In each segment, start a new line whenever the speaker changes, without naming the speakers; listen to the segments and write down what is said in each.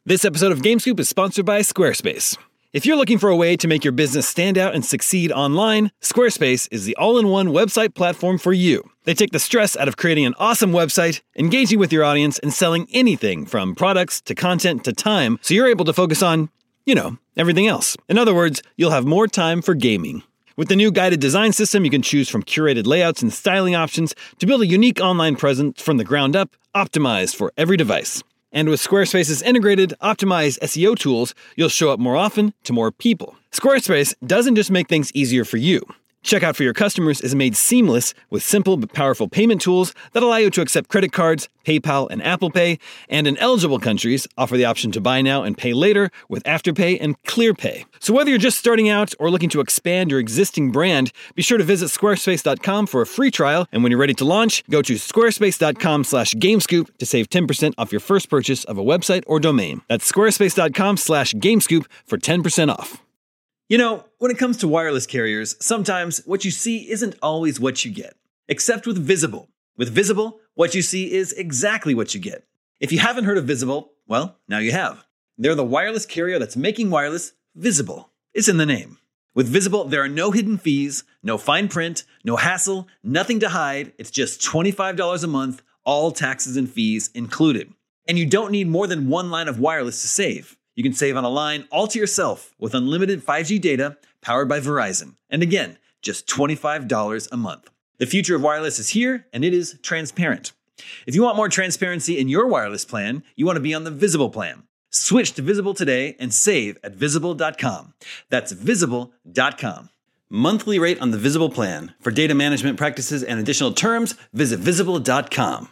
This episode of GameScoop is sponsored by Squarespace. If you're looking for a way to make your business stand out and succeed online, Squarespace is the all-in-one website platform for you. They take the stress out of creating an awesome website, engaging with your audience, and selling anything from products to content to time, so you're able to focus on, everything else. In other words, you'll have more time for gaming. With the new guided design system, you can choose from curated layouts and styling options to build a unique online presence from the ground up, optimized for every device. And with Squarespace's integrated, optimized SEO tools, you'll show up more often to more people. Squarespace doesn't just make things easier for you. Checkout for your customers is made seamless with simple but powerful payment tools that allow you to accept credit cards, PayPal, and Apple Pay, and in eligible countries, offer the option to buy now and pay later with Afterpay and ClearPay. So whether you're just starting out or looking to expand your existing brand, be sure to visit squarespace.com for a free trial, and when you're ready to launch, go to squarespace.com/gamescoop to save 10% off your first purchase of a website or domain. That's squarespace.com/gamescoop for 10% off. When it comes to wireless carriers, sometimes what you see isn't always what you get. Except with Visible. With Visible, what you see is exactly what you get. If you haven't heard of Visible, well, now you have. They're the wireless carrier that's making wireless visible. It's in the name. With Visible, there are no hidden fees, no fine print, no hassle, nothing to hide. It's just $25 a month, all taxes and fees included. And you don't need more than one line of wireless to save. You can save on a line all to yourself with unlimited 5G data powered by Verizon. And again, just $25 a month. The future of wireless is here, and it is transparent. If you want more transparency in your wireless plan, you want to be on the Visible plan. Switch to Visible today and save at Visible.com. That's Visible.com. Monthly rate on the Visible plan. For data management practices and additional terms, visit Visible.com.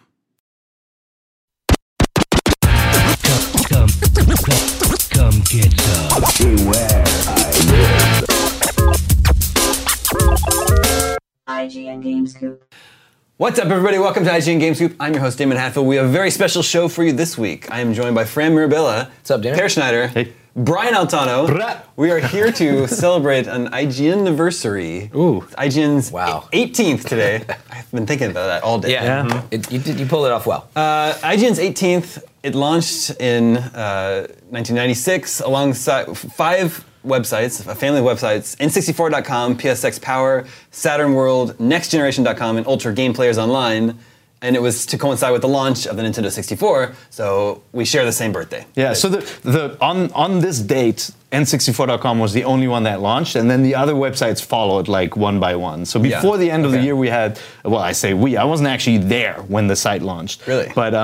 Come get some. Beware,
IGN GameScoop.
What's up, everybody? Welcome to IGN GameScoop. I'm your host, Damon Hatfield. We have a very special show for you this week. I am joined by Fran Mirabella.
What's up, Damon?
Per Schneider.
Hey.
Brian Altano.
Brah.
We are here to celebrate an IGN anniversary.
Ooh.
It's IGN's
Wow.
18th today. I've been thinking about that all day.
Yeah, you pulled it off well.
IGN's 18th. It launched in 1996 alongside 5 websites, a family of websites: N64.com, PSX Power, Saturn World, NextGeneration.com, and Ultra Game Players Online. And it was to coincide with the launch of the Nintendo 64, so we share the same birthday.
Yeah, so on this date, N64.com was the only one that launched, and then the other websites followed like one by one. So before the end of the year, we had, I wasn't actually there when the site launched.
Really?
But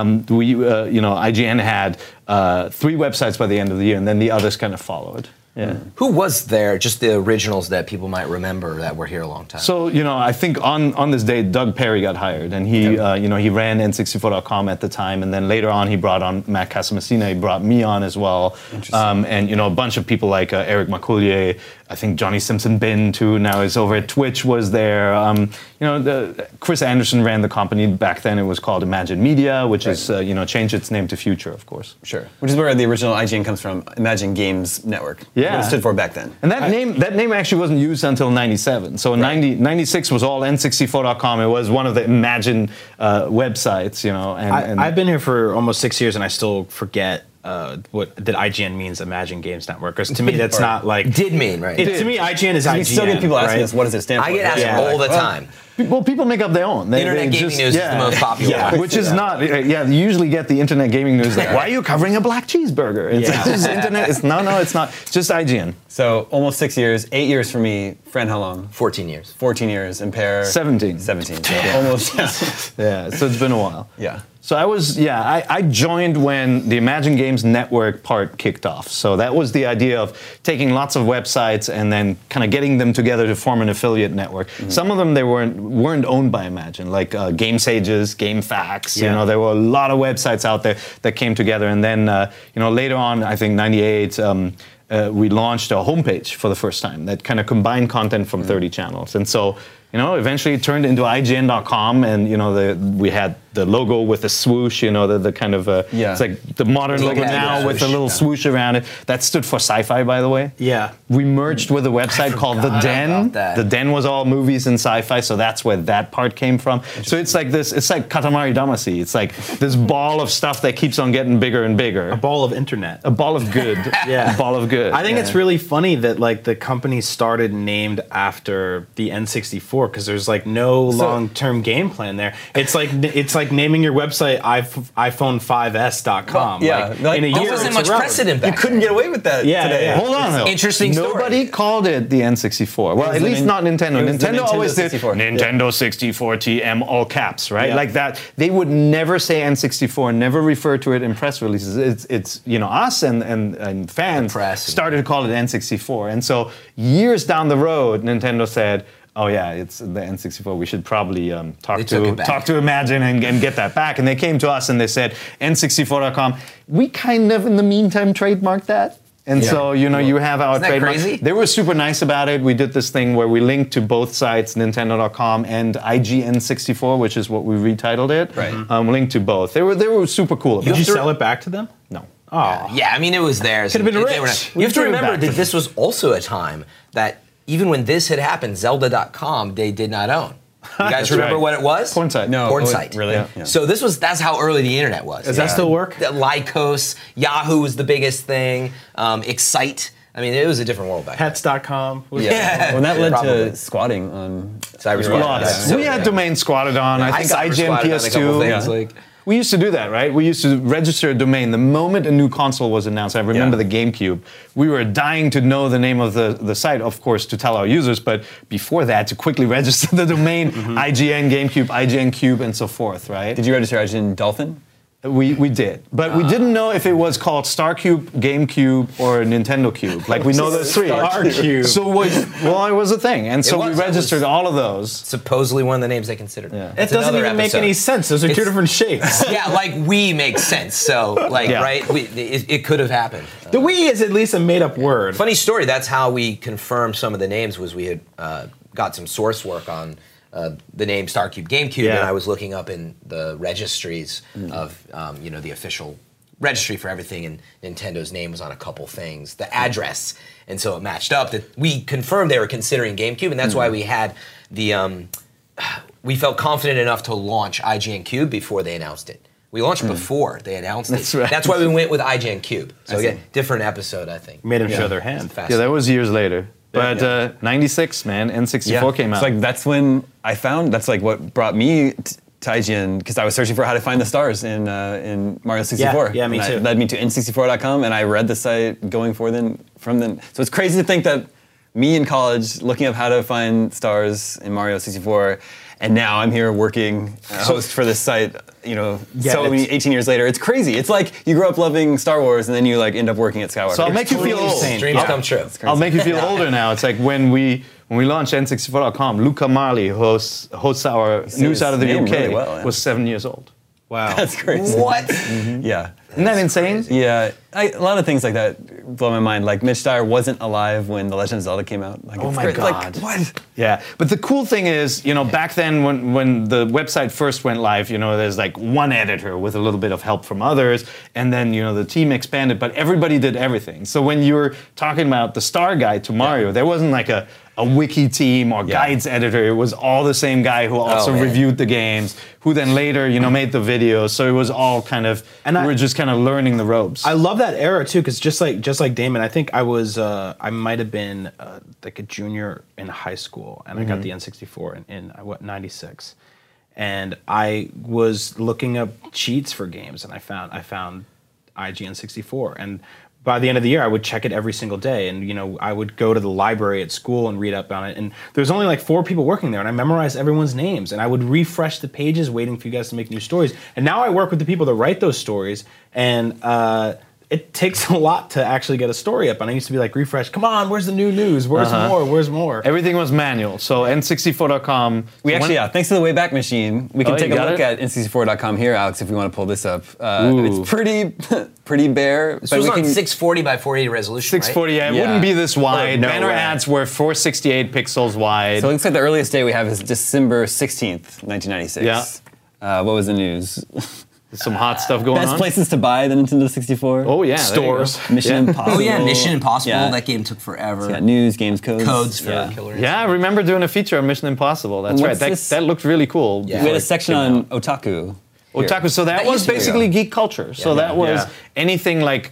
IGN had 3 websites by the end of the year, and then the others kind of followed. Yeah.
Who was there, just the originals that people might remember that were here a long time?
So, I think on this day, Doug Perry got hired, and he ran N64.com at the time, and then later on he brought on Matt Casamassina, he brought me on as well, and a bunch of people like Eric Macullier, I think Johnny Simpson Bin, too, now is over at Twitch, was there. Chris Anderson ran the company. Back then it was called Imagine Media, which is, changed its name to Future, of course.
Sure. Which is where the original IGN comes from, Imagine Games Network.
Yeah.
What it stood for back then.
And that name actually wasn't used until 97. So 96 was all N64.com. It was one of the Imagine websites,
I've been here for almost 6 years, and I still forget what that IGN means, Imagine Games Network. Because to me, that's not like...
Did mean, right?
To me, IGN is IGN.
We still get people asking
right?
us, what does it stand for?
I get asked all the time.
Well, people make up their own.
Internet Gaming News is the most popular.
Yeah, which is not. You usually get the Internet Gaming News. Like, why are you covering a black cheeseburger? It's just internet. It's not. It's just IGN.
So almost 6 years, 8 years for me. Fran, how long?
14 years.
14 years. And Per?
17.
17. So almost.
Yeah. So it's been a while.
Yeah.
So I joined when the Imagine Games Network part kicked off. So that was the idea of taking lots of websites and then kind of getting them together to form an affiliate network. Mm-hmm. Some of them they weren't owned by Imagine, like Game Sages, Game Facts. There were a lot of websites out there that came together. And then later on, I think 98. we launched a homepage for the first time that kind of combined content from 30 channels. And so, eventually it turned into IGN.com, and we had the logo with the swoosh, the kind of it's like the modern logo now with a little swoosh around it. That stood for sci-fi, by the way.
Yeah.
We merged with a website called The Den. The Den was all movies and sci-fi, so that's where that part came from. So it's like this. It's like Katamari Damacy. It's like this ball of stuff that keeps on getting bigger and bigger.
A ball of internet.
A ball of good.
Yeah.
A ball of good.
I think it's really funny that like the company started named after the N64 because there's like no long-term game plan there. It's like naming your website iPhone5s.com.
Yeah,
like, in a
There
year
wasn't
it's
much
irrelevant.
precedent back
You couldn't get away with that today.
Yeah.
Hold on, though.
Interesting story.
Nobody called it the N64. Well, at least not Nintendo.
it was the
Nintendo always did
64.
Nintendo 64 TM all caps, right?
Yeah.
Like that. They would never say N64, never refer to it in press releases. It's us and fans
press.
started to call it N64, and so years down the road, Nintendo said, "Oh yeah, it's the N64. We should probably talk to Imagine and get that back." And they came to us and they said, "N64.com." We kind of, in the meantime, trademarked that. And so, you have our
Isn't that
trademark.
crazy?
They were super nice about it. We did this thing where we linked to both sites, Nintendo.com and IGN64, which is what we retitled it.
Right.
Linked to both. They were super cool.
Did you sell it back to them?
No.
Oh.
Yeah, I mean, it was theirs.
Could've been
and
rich.
You have to
Give it
remember
back
that
to
this was also a time that even when this had happened, Zelda.com, they did not own. You guys remember
right.
what it was?
Porn site.
No.
Porn
Oh,
site.
really?
Yeah.
So that's how early the internet was.
Does that still work?
Lycos, Yahoo was the biggest thing. Excite. I mean, it was a different world back then.
Pets.com.
Yeah.
When that led
Probably.
to squatting on
Cyber
Lots. We had domains squatted on. I think IGN PS2.
Things,
Yeah.
like,
We used to do that, right? We used to register a domain the moment a new console was announced. I remember
Yeah.
the GameCube. We were dying to know the name of the site, of course, to tell our users, but before that, to quickly register the domain, IGN, GameCube, IGN Cube, and so forth, right?
Did you register IGN Dolphin?
We did, but we didn't know if it was called StarCube, GameCube, or Nintendo Cube. Like we know those three.
StarCube.
So it was a thing, and so we
was.
registered all of those.
supposedly one of the names they considered.
Yeah.
It doesn't even make any sense. Those are two different shapes.
Yeah, like we make sense. So, like,
Yeah.
right? It could have happened.
The Wii is at least a made-up word.
Funny story. That's how we confirmed some of the names. Was we had got some source work on the name StarCube, GameCube,
Yeah.
and I was looking up in the registries of the official registry for everything, and Nintendo's name was on a couple things, the address, and so it matched up. That we confirmed they were considering GameCube, and that's why we had the. We felt confident enough to launch IGN Cube before they announced it. We launched before they announced
That's
it.
right.
That's why we went with IGN Cube. So again, different episode, I think.
Made them show their hand.
Yeah, that was years later. But 96, man, N64 came out.
It's like that's when I found. That's like what brought me to IGN, because I was searching for how to find the stars in Mario 64.
Yeah, me
And
too.
It led me to N64.com, and I read the site going from then. So it's crazy to think that me in college looking up how to find stars in Mario 64, and now I'm here working host for this site. So many 18 years later, it's crazy. It's like you grew up loving Star Wars, and then you like end up working at Skywalker.
So I'll make you feel old.
Dreams come true.
I'll make you feel older now. It's like when we launched N64.com, Luca Marley, hosts our news out of the
name
UK,
really well, yeah.
was 7 years old.
Wow.
That's crazy.
What?
Yeah.
Isn't that insane?
Yeah, a lot of things like that blow my mind. Like Mitch Dyer wasn't alive when The Legend of Zelda came out. Like,
Oh
it's
my
great.
God.
Like, what?
Yeah, but the cool thing is, back then when the website first went live, there's like one editor with a little bit of help from others, and then the team expanded, but everybody did everything. So when you were talking about the star guide to Mario, there wasn't like a wiki team or guides editor. It was all the same guy who also
man.
reviewed the games, who then later made the videos. So it was all kind of, we were just kind of learning the ropes.
I love that era too, because just like Damon, I think I was I might have been like a junior in high school, and I got the N64 in 96, and I was looking up cheats for games, and I found IGN 64, and by the end of the year, I would check it every single day, and I would go to the library at school and read up on it. And there was only like 4 people working there, and I memorized everyone's names, and I would refresh the pages, waiting for you guys to make new stories. And now I work with the people that write those stories, and it takes a lot to actually get a story up. And I used to be like, refresh, come on, where's the new news? Where's more? Where's more?
Everything was manual. So N64.com.
We actually, thanks to the Wayback Machine, we can take a
got
look
it?
at N64.com here, Alex, if we want to pull this up. It's pretty bare.
This was on 640 by 480 resolution,
640,
right?
yeah, it wouldn't be this wide.
no
Banner
way.
ads were 468 pixels wide.
So it looks like the earliest date we have is December 16th, 1996.
Yeah.
What was the news?
Some hot stuff going
Best
on.
places to buy the Nintendo 64?
Oh yeah, there you go.
Stores.
Mission Impossible.
Oh yeah, Mission Impossible.
Yeah.
That game took forever.
Yeah, news, games, codes.
Codes for
Yeah.
Killer
Yeah, I remember doing a feature on Mission Impossible. That's
What's
right.
this?
That looked really cool.
Yeah.
We had a
Before it
section
came
on
out.
otaku.
Otaku. So that
That
was
used to be
basically
around.
geek culture. So that was
Yeah.
anything like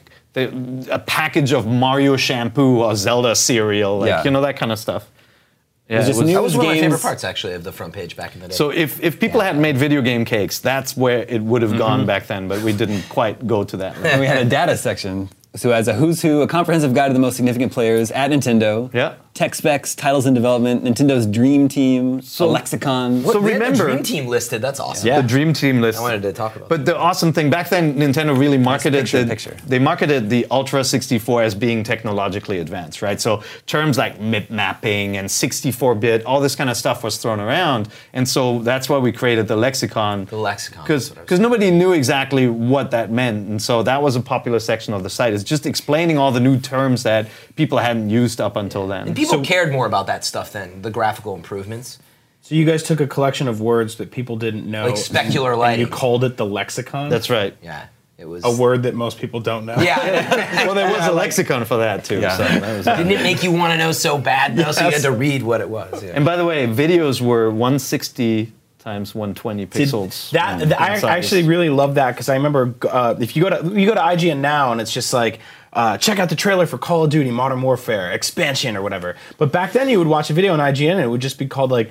a package of Mario shampoo or Zelda cereal, like
Yeah.
that kind of stuff. Yeah,
just
it was-
new-
That was one of my
Games.
favorite parts, actually, of the front page back in the day.
So if people had made video game cakes, that's where it would have gone back then, but we didn't quite go to that.
And we had a data section. So as a who's who, a comprehensive guide to the most significant players at Nintendo.
Yeah.
Tech specs, titles in development, Nintendo's Dream Team, a lexicon.
so
They had the
remember-
Dream Team listed. That's awesome.
Yeah.
The Dream Team list.
I wanted to talk about
But the awesome thing back then, Nintendo really marketed
picture.
They marketed the Ultra 64 as being technologically advanced, right? So terms like MIP mapping and 64-bit, all this kind of stuff was thrown around, and so that's why we created the lexicon.
The lexicon, that's what I was
Because nobody knew exactly what that meant, and so that was a popular section of the site. It's just explaining all the new terms that people hadn't used up until then.
And people cared more about that stuff than the graphical improvements.
So you guys took a collection of words that people didn't know.
Like specular
and
lighting.
you called it the lexicon?
That's right.
Yeah, it was
a word that most people don't know.
Yeah.
Well, there was a lexicon for that too.
Yeah.
So that was
Didn't it make you want to know so bad though? So you had to read what it was. Yeah.
And by the way, videos were 160 times 120 pixels.
I actually really love that because I remember if you go to IGN now and it's just like check out the trailer for Call of Duty Modern Warfare expansion or whatever. But back then you would watch a video on IGN and it would just be called like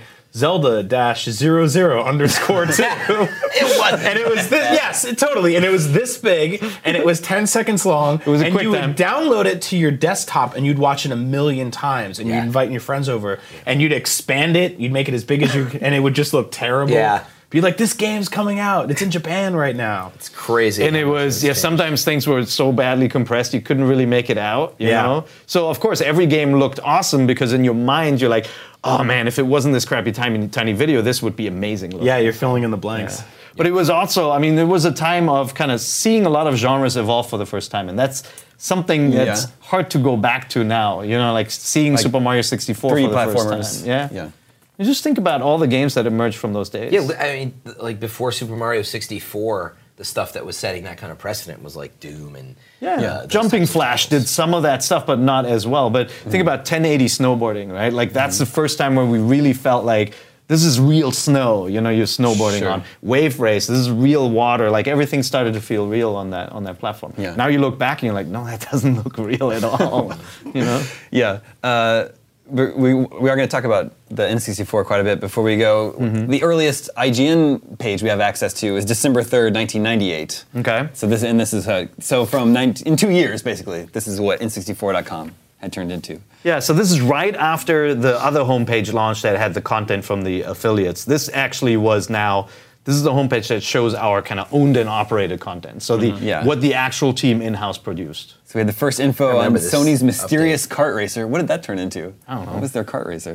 Zelda-00_2.
It was.
And it was this, yes, totally. And it was this big, and it was 10 seconds long. It
was a
and
quick
you
time.
would download it to your desktop, and you'd watch it a million times, and
Yeah.
you'd invite your friends over, and you'd expand it, you'd make it as big as you, and it would just look terrible.
Yeah.
Be like, this game's coming out. It's in Japan right now.
It's crazy.
And it was, sometimes things were so badly compressed you couldn't really make it out, you
Yeah.
know? So, of course, every game looked awesome because in your mind you're like, oh man, if it wasn't this crappy tiny video, this would be amazing looking.
Yeah, you're filling in the blanks.
But it was also, I mean, there was a time of kind of seeing a lot of genres evolve for the first time, and that's something that's hard to go back to now, you know, like seeing Super Mario 64 for
Three
the first
platformers.
time. Yeah.
Yeah.
You just think about all the games that emerged from those days.
Yeah, I mean, like before Super Mario 64, the stuff that was setting that kind of precedent was like Doom and those
Jumping
types of
Flash
titles.
did some of that stuff, but not as well. But think about 1080 snowboarding, right? Like that's the first time where we really felt like this is real snow. You know, you're snowboarding
Sure.
on Wave Race. This is real water. Like everything started to feel real on that platform.
Yeah.
Now you look back and you're like, no, that doesn't look real at all. You know?
Yeah. We are going to talk about the N64 quite a bit before we go. The earliest IGN page we have access to is December 3rd, 1998.
Okay.
So this is in 2 years basically. This is what N64.com had turned into.
Yeah, so this is right after the other homepage launch that had the content from the affiliates. This actually was now. This is the homepage that shows our kind of owned and operated content. So what the actual team in-house produced.
So we had the first info on
remember this
Sony's mysterious kart racer. What did that turn into?
I don't know.
What was their kart racer?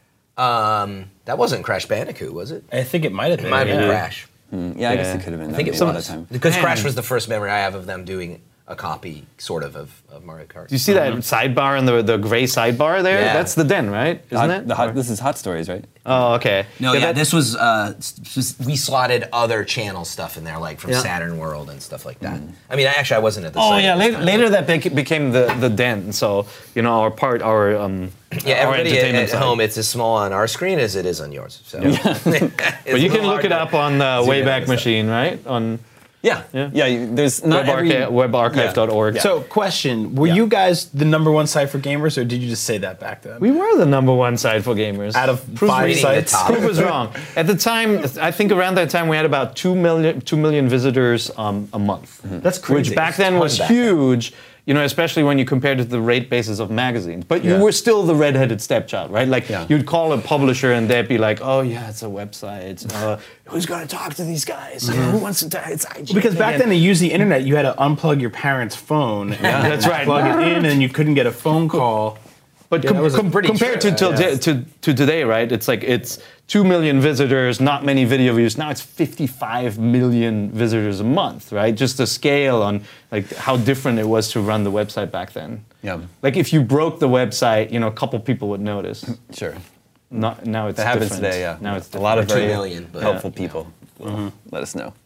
That wasn't Crash Bandicoot, was it?
I think it might have been.
It might have been
yeah.
Crash.
Yeah, I guess it could have been.
I think
That
it
was a lot
was.
of time.
Because Crash was the first memory I have of them doing a copy, sort of Mario Kart.
Do you see that sidebar and the gray sidebar there?
Yeah.
That's the Den, right? Isn't it?
This is Hot Stories, right?
Oh, okay.
No,
that-
this was we slotted other channel stuff in there, like from Saturn World and stuff like that. I mean, I wasn't at the
Oh
site.
yeah,
at this time.
later that became the Den. So you know our
Yeah,
our
everybody
entertainment
at
side.
home, it's as small on our screen as it is on yours. So,
But you can look it up on Wayback Machine, right? On
There's not
webarchive.org.
So, question: were you guys the number one site for gamers, or did you just say that back then?
We were the number one site for gamers.
Out of
Proof
5
was-
sites.
Proof was wrong. At the time, I think around that time we had about 2 million visitors a month.
That's crazy.
Which back then
Ton
was
back then.
huge. especially when you compared it to the rate bases of magazines. But you
Yeah.
were still the redheaded stepchild, right? Like
Yeah.
you'd call a publisher and they'd be like, "Oh yeah, it's a website. Who's going to talk to these guys? Who wants to talk? It's IGN."
Because back then, to use the internet, you had to unplug your parents' phone. And
That's right.
Plug it in, and you couldn't get a phone call.
But
Yeah, that was pretty
compared
true,
to today, right? It's like it's 2 million visitors, not many video views. Now it's 55 million visitors a month, right? Just the scale on like how different it was to run the website back then.
Yeah.
Like if you broke the website, a couple people would notice.
Sure.
Now it's
That happens
different.
today, yeah.
Now it's
a lot of
2
very
million, but-
helpful people. Will let us know.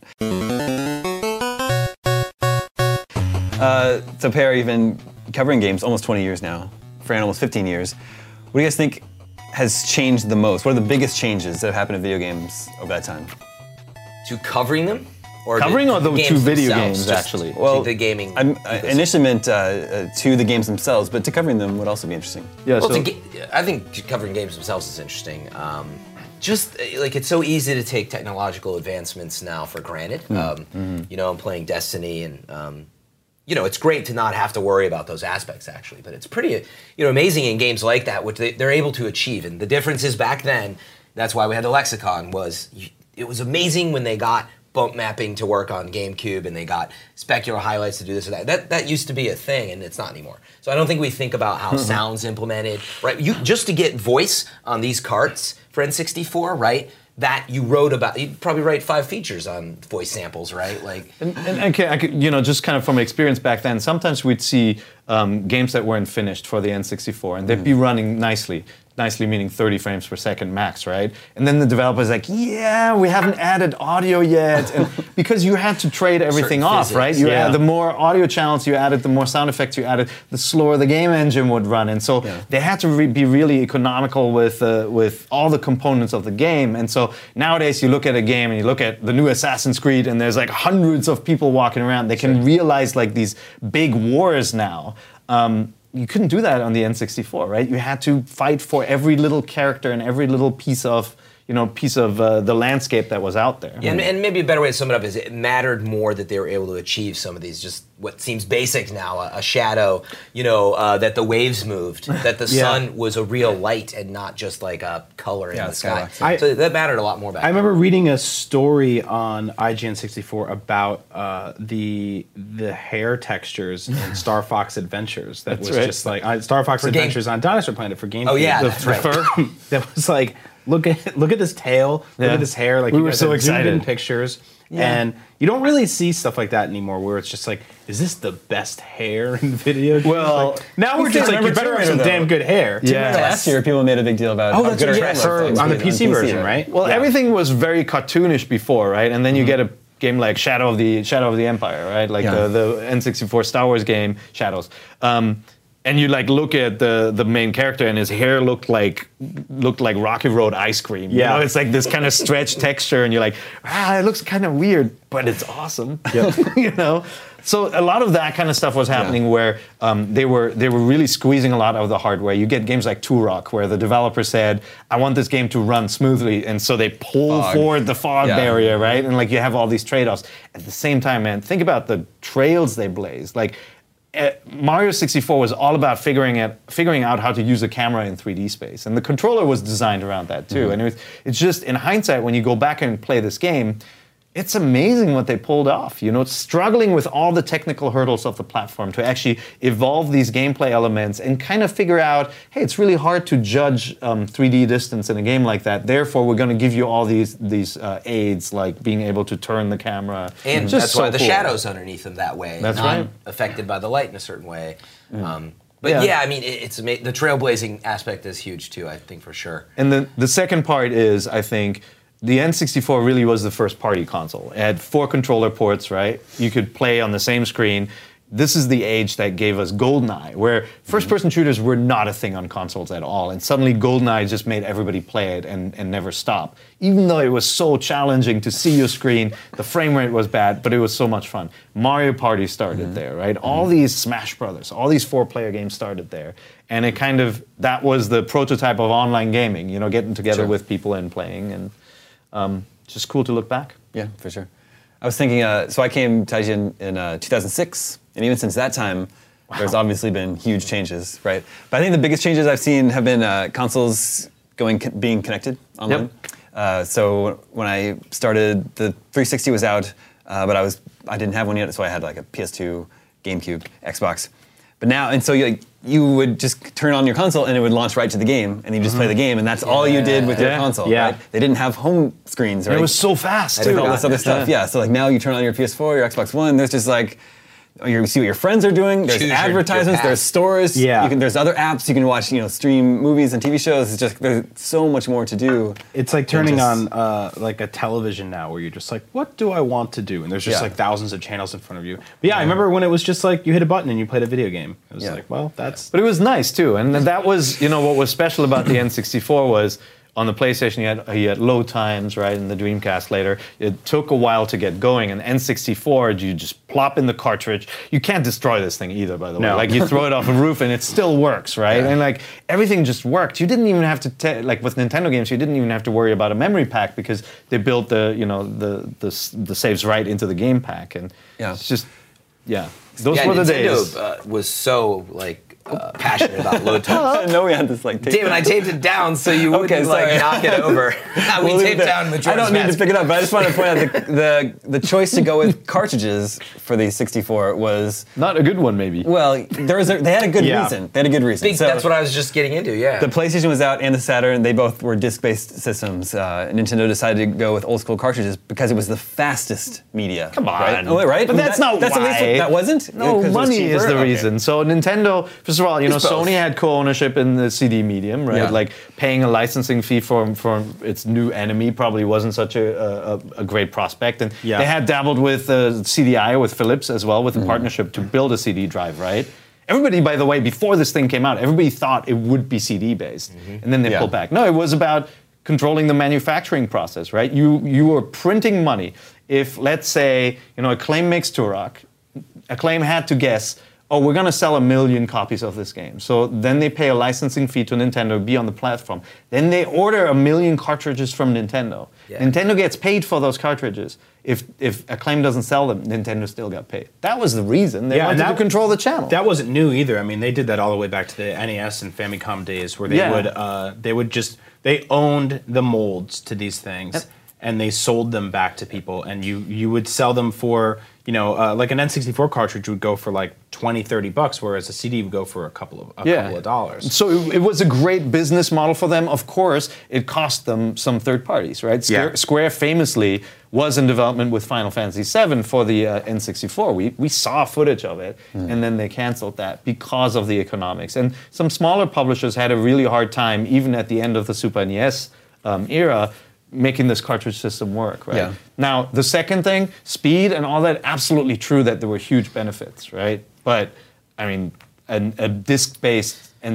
So Perry, you've been covering games almost 20 years now. Fran, almost 15 years. What do you guys think has changed the most? What are the biggest changes that have happened to video games over that time?
To covering them? Or
Covering or the
games
two video
themselves?
games,
Just
actually?
Well,
the gaming.
I
ecosystem.
initially meant to the games themselves, but to covering them would also be interesting.
Yeah.
Well,
So,
I think covering games themselves is interesting. Just like it's so easy to take technological advancements now for granted. I'm playing Destiny, and it's great to not have to worry about those aspects actually. But it's pretty, amazing in games like that, which they're able to achieve. And the difference is back then, that's why we had the lexicon. It was amazing when they got bump mapping to work on GameCube, and they got specular highlights to do this or that. That used to be a thing, and it's not anymore. So I don't think we think about how sound's implemented, right? Just to get voice on these carts for N64, right? That you wrote about, you'd probably write 5 features on voice samples, right? Like,
and I could, just kind of from experience back then, sometimes we'd see games that weren't finished for the N64, and they'd be running nicely meaning 30 frames per second max, right? And then the developer's like, yeah, we haven't added audio yet. And because you had to trade everything
Certain
off,
physics,
right? The more audio channels you added, the more sound effects you added, the slower the game engine would run. And so they had to be really economical with all the components of the game. And so nowadays you look at a game and you look at the new Assassin's Creed, and there's like hundreds of people walking around. They can realize like these big wars now. You couldn't do that on the N64, right? You had to fight for every little character and every little piece of the landscape that was out there.
yeah, and maybe a better way to sum it up is it mattered more that they were able to achieve some of these just what seems basic now, a shadow, that the waves moved, that the sun was a real light and not just like a color in the sky. So that mattered a lot more back
I
then.
remember reading a story on IGN 64 about the hair textures in Star Fox Adventures. That was
right.
just like Star Fox Adventures on Dinosaur Planet for GameCube.
Oh yeah, that's right.
That was like, look at this tail, look at this hair. Like
We
you
were
guys
so
have zoomed in
excited.
pictures, and you don't really see stuff like that anymore. Where it's just like, is this the best hair in video games?
Well,
Like, now we're just like, you better have some damn good hair.
Yeah.
Last year, people made a big deal about how
that's
good our
right,
hair looked
on the PC version, right?
Well, everything was very cartoonish before, right? And then you get a game like Shadow of the Empire, right? Like the N64 Star Wars game, Shadows. And you like look at the main character, and his hair looked like Rocky Road ice cream.
Yeah.
It's like this kind of stretched texture, and you're like, it looks kind of weird, but it's awesome. So a lot of that kind of stuff was happening where they were really squeezing a lot out of the hardware. You get games like Turok, where the developer said, I want this game to run smoothly, and so they pull forward the fog barrier, right? And like you have all these trade-offs. At the same time, man, think about the trails they blazed. Like Mario 64 was all about figuring out how to use a camera in 3D space, and the controller was designed around that too. And it's just, in hindsight, when you go back and play this game, it's amazing what they pulled off. Struggling with all the technical hurdles of the platform to actually evolve these gameplay elements and kind of figure out, hey, it's really hard to judge 3D distance in a game like that. Therefore, we're going to give you all these aids, like being able to turn the camera.
And
Just
that's
so
why the
cool.
shadows underneath them that way,
That's
not
right.
affected by the light in a certain way. But
Yeah.
I mean, it's the trailblazing aspect is huge too. I think for sure.
And the second part is, I think, the N64 really was the first party console. It had 4 controller ports, right? You could play on the same screen. This is the age that gave us GoldenEye, where first-person shooters were not a thing on consoles at all. And suddenly GoldenEye just made everybody play it and never stop. Even though it was so challenging to see your screen, the frame rate was bad, but it was so much fun. Mario Party started there, right? All these Smash Brothers, all these 4-player games started there. And it that was the prototype of online gaming, getting together with people and playing. And just cool to look back.
Yeah, for sure. I was thinking, so I came to IGN in 2006, and even since that time, There's obviously been huge changes, right? But I think the biggest changes I've seen have been consoles being connected online. So when I started, the 360 was out, but I didn't have one yet, so I had like a PS2, GameCube, Xbox. But now, and so you would just turn on your console and it would launch right to the game, and you just play the game, and that's all you did with your console.
Yeah.
Right? They didn't have home screens, right?
It was so fast,
With
too.
all this other stuff. Yeah. So like now you turn on your PS4, your Xbox One. There's just like you see what your friends are doing. There's
Choose your
advertisements.
path.
There's stores.
Yeah.
There's other apps you can watch. Stream movies and TV shows. It's just there's so much more to do.
It's like turning
just-
on like a television now, where you're just like, what do I want to do? And there's just
Yeah.
like thousands of channels in front of you. But yeah, I remember when it was just like you hit a button and you played a video game. It was
Yeah.
like, well, that's
But it was nice too, and that was, what was special about the N64 was on the PlayStation you had load times, right, and the Dreamcast later. It took a while to get going, and N64 you just plop in the cartridge. You can't destroy this thing either, by the way.
No.
Like you throw it off a roof and it still works, right? And like everything just worked. You didn't even have to like with Nintendo games, you didn't even have to worry about a memory pack because they built the saves right into the game pack, and it's just those were the days.
Nintendo was so passionate about load times.
I didn't know we had this like tape.
David, I taped it down so you wouldn't
sorry.
knock it over. we
We'll leave
taped
it-
down
I
Majora's
don't need to
Mask.
pick it up, but I just want to point out the choice to go with cartridges for the 64 was
Not a good one, maybe.
well, they had a good
Yeah.
reason. They had a good reason. So
That's what I was just getting into, yeah.
the PlayStation was out and the Saturn. They both were disc-based systems. Nintendo decided to go with old school cartridges because it was the fastest media.
Come on.
right? Oh, right?
But that's not
That's at least
why.
what, that wasn't.
No,
'Cause it was
money is
cheaper?
the
Okay.
reason. So Nintendo, first of all,
It's both.
Sony had co-ownership in the CD medium, right?
Yeah.
Like paying a licensing fee for its new enemy probably wasn't such a great prospect. And
Yeah.
they had dabbled with CDI with Philips as well, with a partnership to build a CD drive, right? Everybody, by the way, before this thing came out, everybody thought it would be CD based, and then they
Yeah.
pulled back. No, it was about controlling the manufacturing process, right? You were printing money. If let's say Acclaim makes Turok, Acclaim had to guess, oh, we're going to sell 1 million copies of this game. So then they pay a licensing fee to Nintendo, be on the platform. Then they order 1 million cartridges from Nintendo.
Yeah.
Nintendo gets paid for those cartridges. If Acclaim doesn't sell them, Nintendo still got paid. That was the reason. They wanted to control the channel.
That wasn't new either. I mean, they did that all the way back to the NES and Famicom days, where they owned the molds to these things, and they sold them back to people, and you would sell them for like an N64 cartridge would go for like $20-$30, whereas a CD would go for a couple of dollars.
So it was a great business model for them. Of course, it cost them some third parties, right? Square famously was in development with Final Fantasy VII for the N64. We saw footage of it, and then they canceled that because of the economics. And some smaller publishers had a really hard time, even at the end of the Super NES era, making this cartridge system work, right?
Yeah.
Now, the second thing, speed and all that, absolutely true that there were huge benefits, right? But, I mean, a disc-based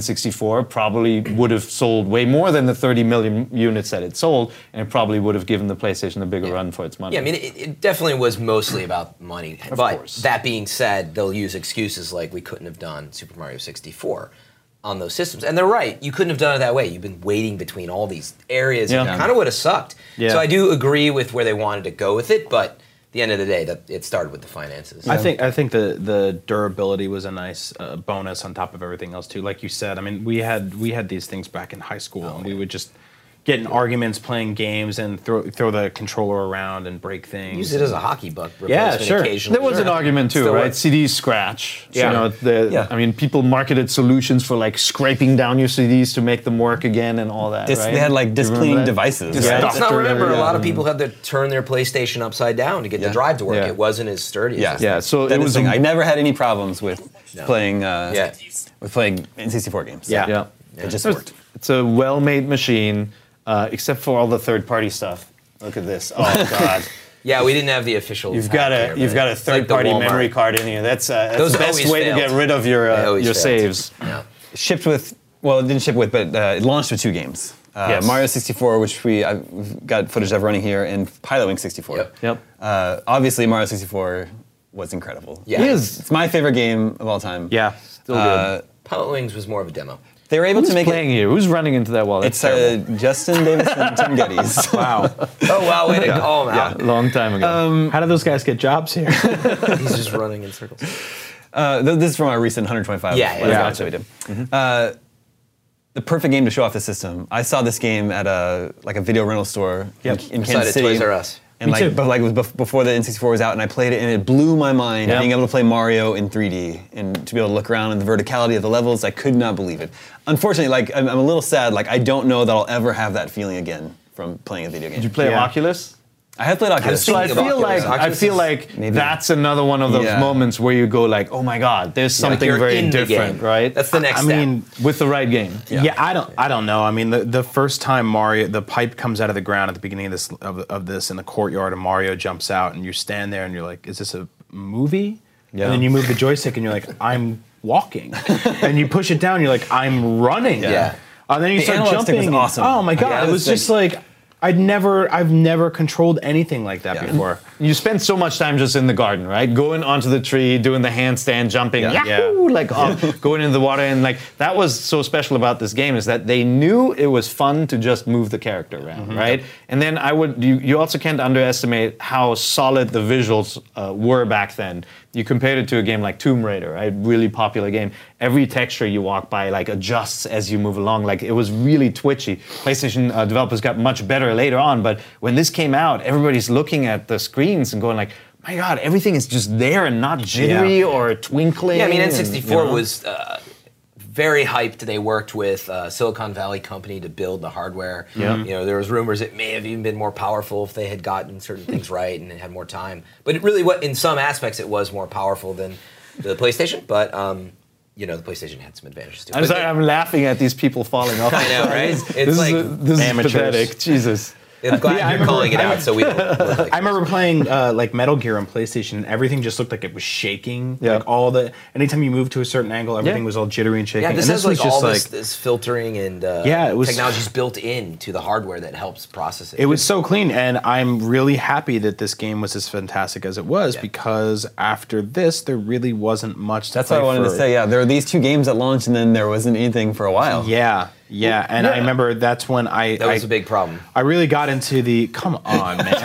N64 probably would have sold way more than the 30 million units that it sold, and it probably would have given the PlayStation a bigger run for its money.
Yeah, I mean, it definitely was mostly about money. But
course.
that being said, they'll use excuses like we couldn't have done Super Mario 64 on those systems. And they're right, you couldn't have done it that way. You've been waiting between all these areas.
Yeah.
It kind of would have sucked.
Yeah.
So I do agree with where they wanted to go with it, but at the end of the day, it started with the finances.
I think the durability was a nice bonus on top of everything else too. Like you said, I mean, we had these things back in high school, and we would just get in arguments playing games and throw the controller around and break things.
Use it as a hockey puck
Yeah,
replacement
sure.
occasionally.
There was an argument too,
Still
right?
works.
CDs scratch.
Yeah.
I mean, people marketed solutions for like scraping down your CDs to make them work again and all that. Right?
They had like disc
You remember
cleaning
that?
devices.
Yeah.
right?
Let's not remember, a lot of
Yeah.
people had to turn their PlayStation upside down to get the
Yeah.
drive to work.
Yeah.
It wasn't as sturdy
Yeah.
as
Yeah, so
That
it
is
was
the thing. I never had any problems with
No.
playing
Yeah.
with playing N64 games.
Yeah.
Yeah.
It just
It's-
worked.
It's a well-made machine, except for all the third-party stuff. Look at this. Oh God.
Yeah, we didn't have the official.
You've
pack
got
here,
a
but
a
it's like the
third-party
Walmart.
memory card in here. That's
Those
the best
always
way to
failed.
get rid of
They
your
always failed.
saves.
Yeah.
Shipped with, well, it didn't ship with, but it launched with 2 games.
Yes.
Mario 64, which we've got footage of running here, and Pilotwings 64.
Yep.
Yep.
Obviously, Mario 64 was incredible.
Yeah.
It is.
It's my favorite game of all time.
Yeah.
Still good.
Pilot Wings was more of a demo.
They were able
Who's
to make
playing here? Who's running into that wall? That's
It's
terrible.
Justin Davis and Tim Geddes.
Wow.
Oh wow, way to call him out.
Long time ago.
How do those guys get jobs here?
He's just running in circles.
This is from our recent 125.
Yeah, yeah,
Let's Go episode we did. The perfect game to show off the system. I saw this game at a video rental store in
I saw
Kansas
it
City.
at Toys R Us.
And
Me too.
but it was before the N64 was out, and I played it, and it blew my mind
Yep.
being able to play Mario in 3D and to be able to look around and the verticality of the levels. I could not believe it. Unfortunately, I'm a little sad. I don't know that I'll ever have that feeling again from playing a video game.
Did you play
Yeah.
Oculus?
I have played Oculus.
So I
Thinking
feel
about
like
Oculus.
Maybe.
that's another one of those
Yeah.
moments where you go like, oh my god, there's something
you're
very
in the
different,
game.
right?
That's the next
I
step.
mean,
with the right game.
yeah, I don't know. I mean, the first time the pipe comes out of the ground at the beginning of this in the courtyard, and Mario jumps out, and you stand there, and you're like, is this a movie?
Yeah.
And then you move the joystick, and you're like, I'm walking, and you push it down, you're like, I'm running.
Yeah.
And then you
The
start
analog stick was
jumping.
awesome.
Oh my god,
Yeah,
it was
it's
just like I've never controlled anything like that before.
You spend so much time just in the garden, right? Going onto the tree, doing the handstand, jumping,
Yeah.
yahoo, going into the water, and that was so special about this game is that they knew it was fun to just move the character around, right? And then you also can't underestimate how solid the visuals were back then. You compared it to a game like Tomb Raider, right? Really popular game. Every texture you walk by adjusts as you move along. It was really twitchy. PlayStation developers got much better later on, but when this came out, everybody's looking at the screens and going my God, everything is just there and not jittery or twinkling.
Yeah, I mean,
and,
N64 was very hyped. They worked with Silicon Valley company to build the hardware.
Yeah.
There was rumors it may have even been more powerful if they had gotten certain things right and had more time. But it really, in some aspects, it was more powerful than the PlayStation. But the PlayStation had some advantages too.
I'm laughing at these people falling off.
I know, right? It's
This
like
is
amateurs.
pathetic. Jesus.
I'm glad you're calling it out, so we don't. Look like
I remember playing Metal Gear on PlayStation, and everything just looked like it was shaking.
Yeah.
Anytime you moved to a certain angle, everything was all jittery and shaking.
Yeah, this
and
has
was
all
just
this filtering and
it was-
technology's built into the hardware that helps process it.
It was so clean, and I'm really happy that this game was as fantastic as it was because after this, there really wasn't much to
That's
play
what I wanted to
for.
say. Yeah, there were these two games that launched, and then there wasn't anything for a while.
Yeah, and I remember that's when
that was a big problem.
I really got into the. Come on, man!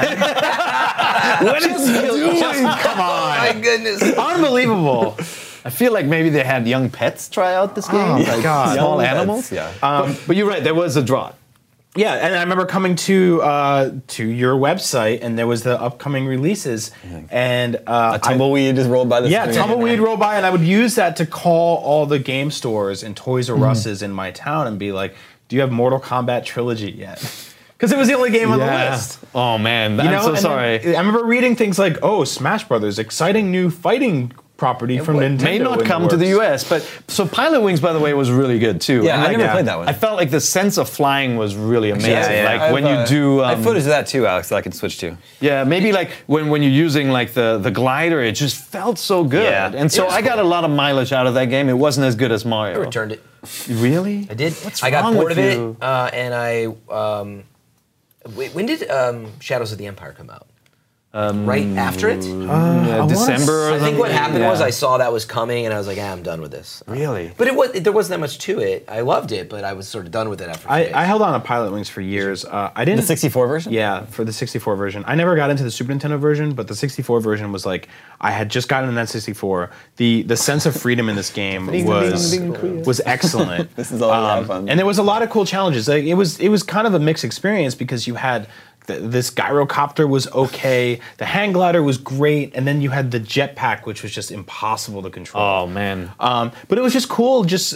What is he doing?
Come on!
My goodness.
Unbelievable!
I feel like maybe they had young pets try out this game.
Oh my God.
Small
Young
animals.
pets, yeah.
But you're right. There was a drought.
Yeah, and I remember coming to your website, and there was the upcoming releases, and
A tumbleweed just rolled by the screen.
tumbleweed rolled by, and I would use that to call all the game stores and Toys R Us's in my town and be like, "Do you have Mortal Kombat Trilogy yet?" Because it was the only game on the list.
Oh man, I'm so
and
sorry.
then I remember reading things like, "Oh, Smash Brothers, exciting new fighting property from Nintendo."
May not
in
come to the
works."
U.S., but so Pilot Wings, by the way, was really good too.
Yeah,
And
I never
yeah.
played that one.
I felt like the sense of flying was really amazing.
yeah.
Like when you do,
I have footage of that too, Alex, that I can switch to.
yeah, maybe like when you're using the glider, it just felt so good.
Yeah.
And so
It was
I got a lot of mileage out of that game. It wasn't as good as Mario.
I returned it.
Really?
I did.
What's
I got
wrong
bored of
with
it,
you?
and I. When did Shadows of the Empire come out? Right after it.
December. Or
I think what happened
yeah.
was I saw that was coming, and I was like, I'm done with this.
Really?
But there wasn't that much to it. I loved it, but I was sort of done with it after.
I held on to Pilot Wings for years. I didn't.
The 64 version?
Yeah, for the 64 version. I never got into the Super Nintendo version, but the 64 version was like I had just gotten an N64. The sense of freedom in this game was excellent.
This is all a lot of fun.
And there was a lot of cool challenges. Like it was kind of a mixed experience because you had this gyrocopter was okay, the hang glider was great, and then you had the jetpack, which was just impossible to control.
Oh man.
But it was just cool, just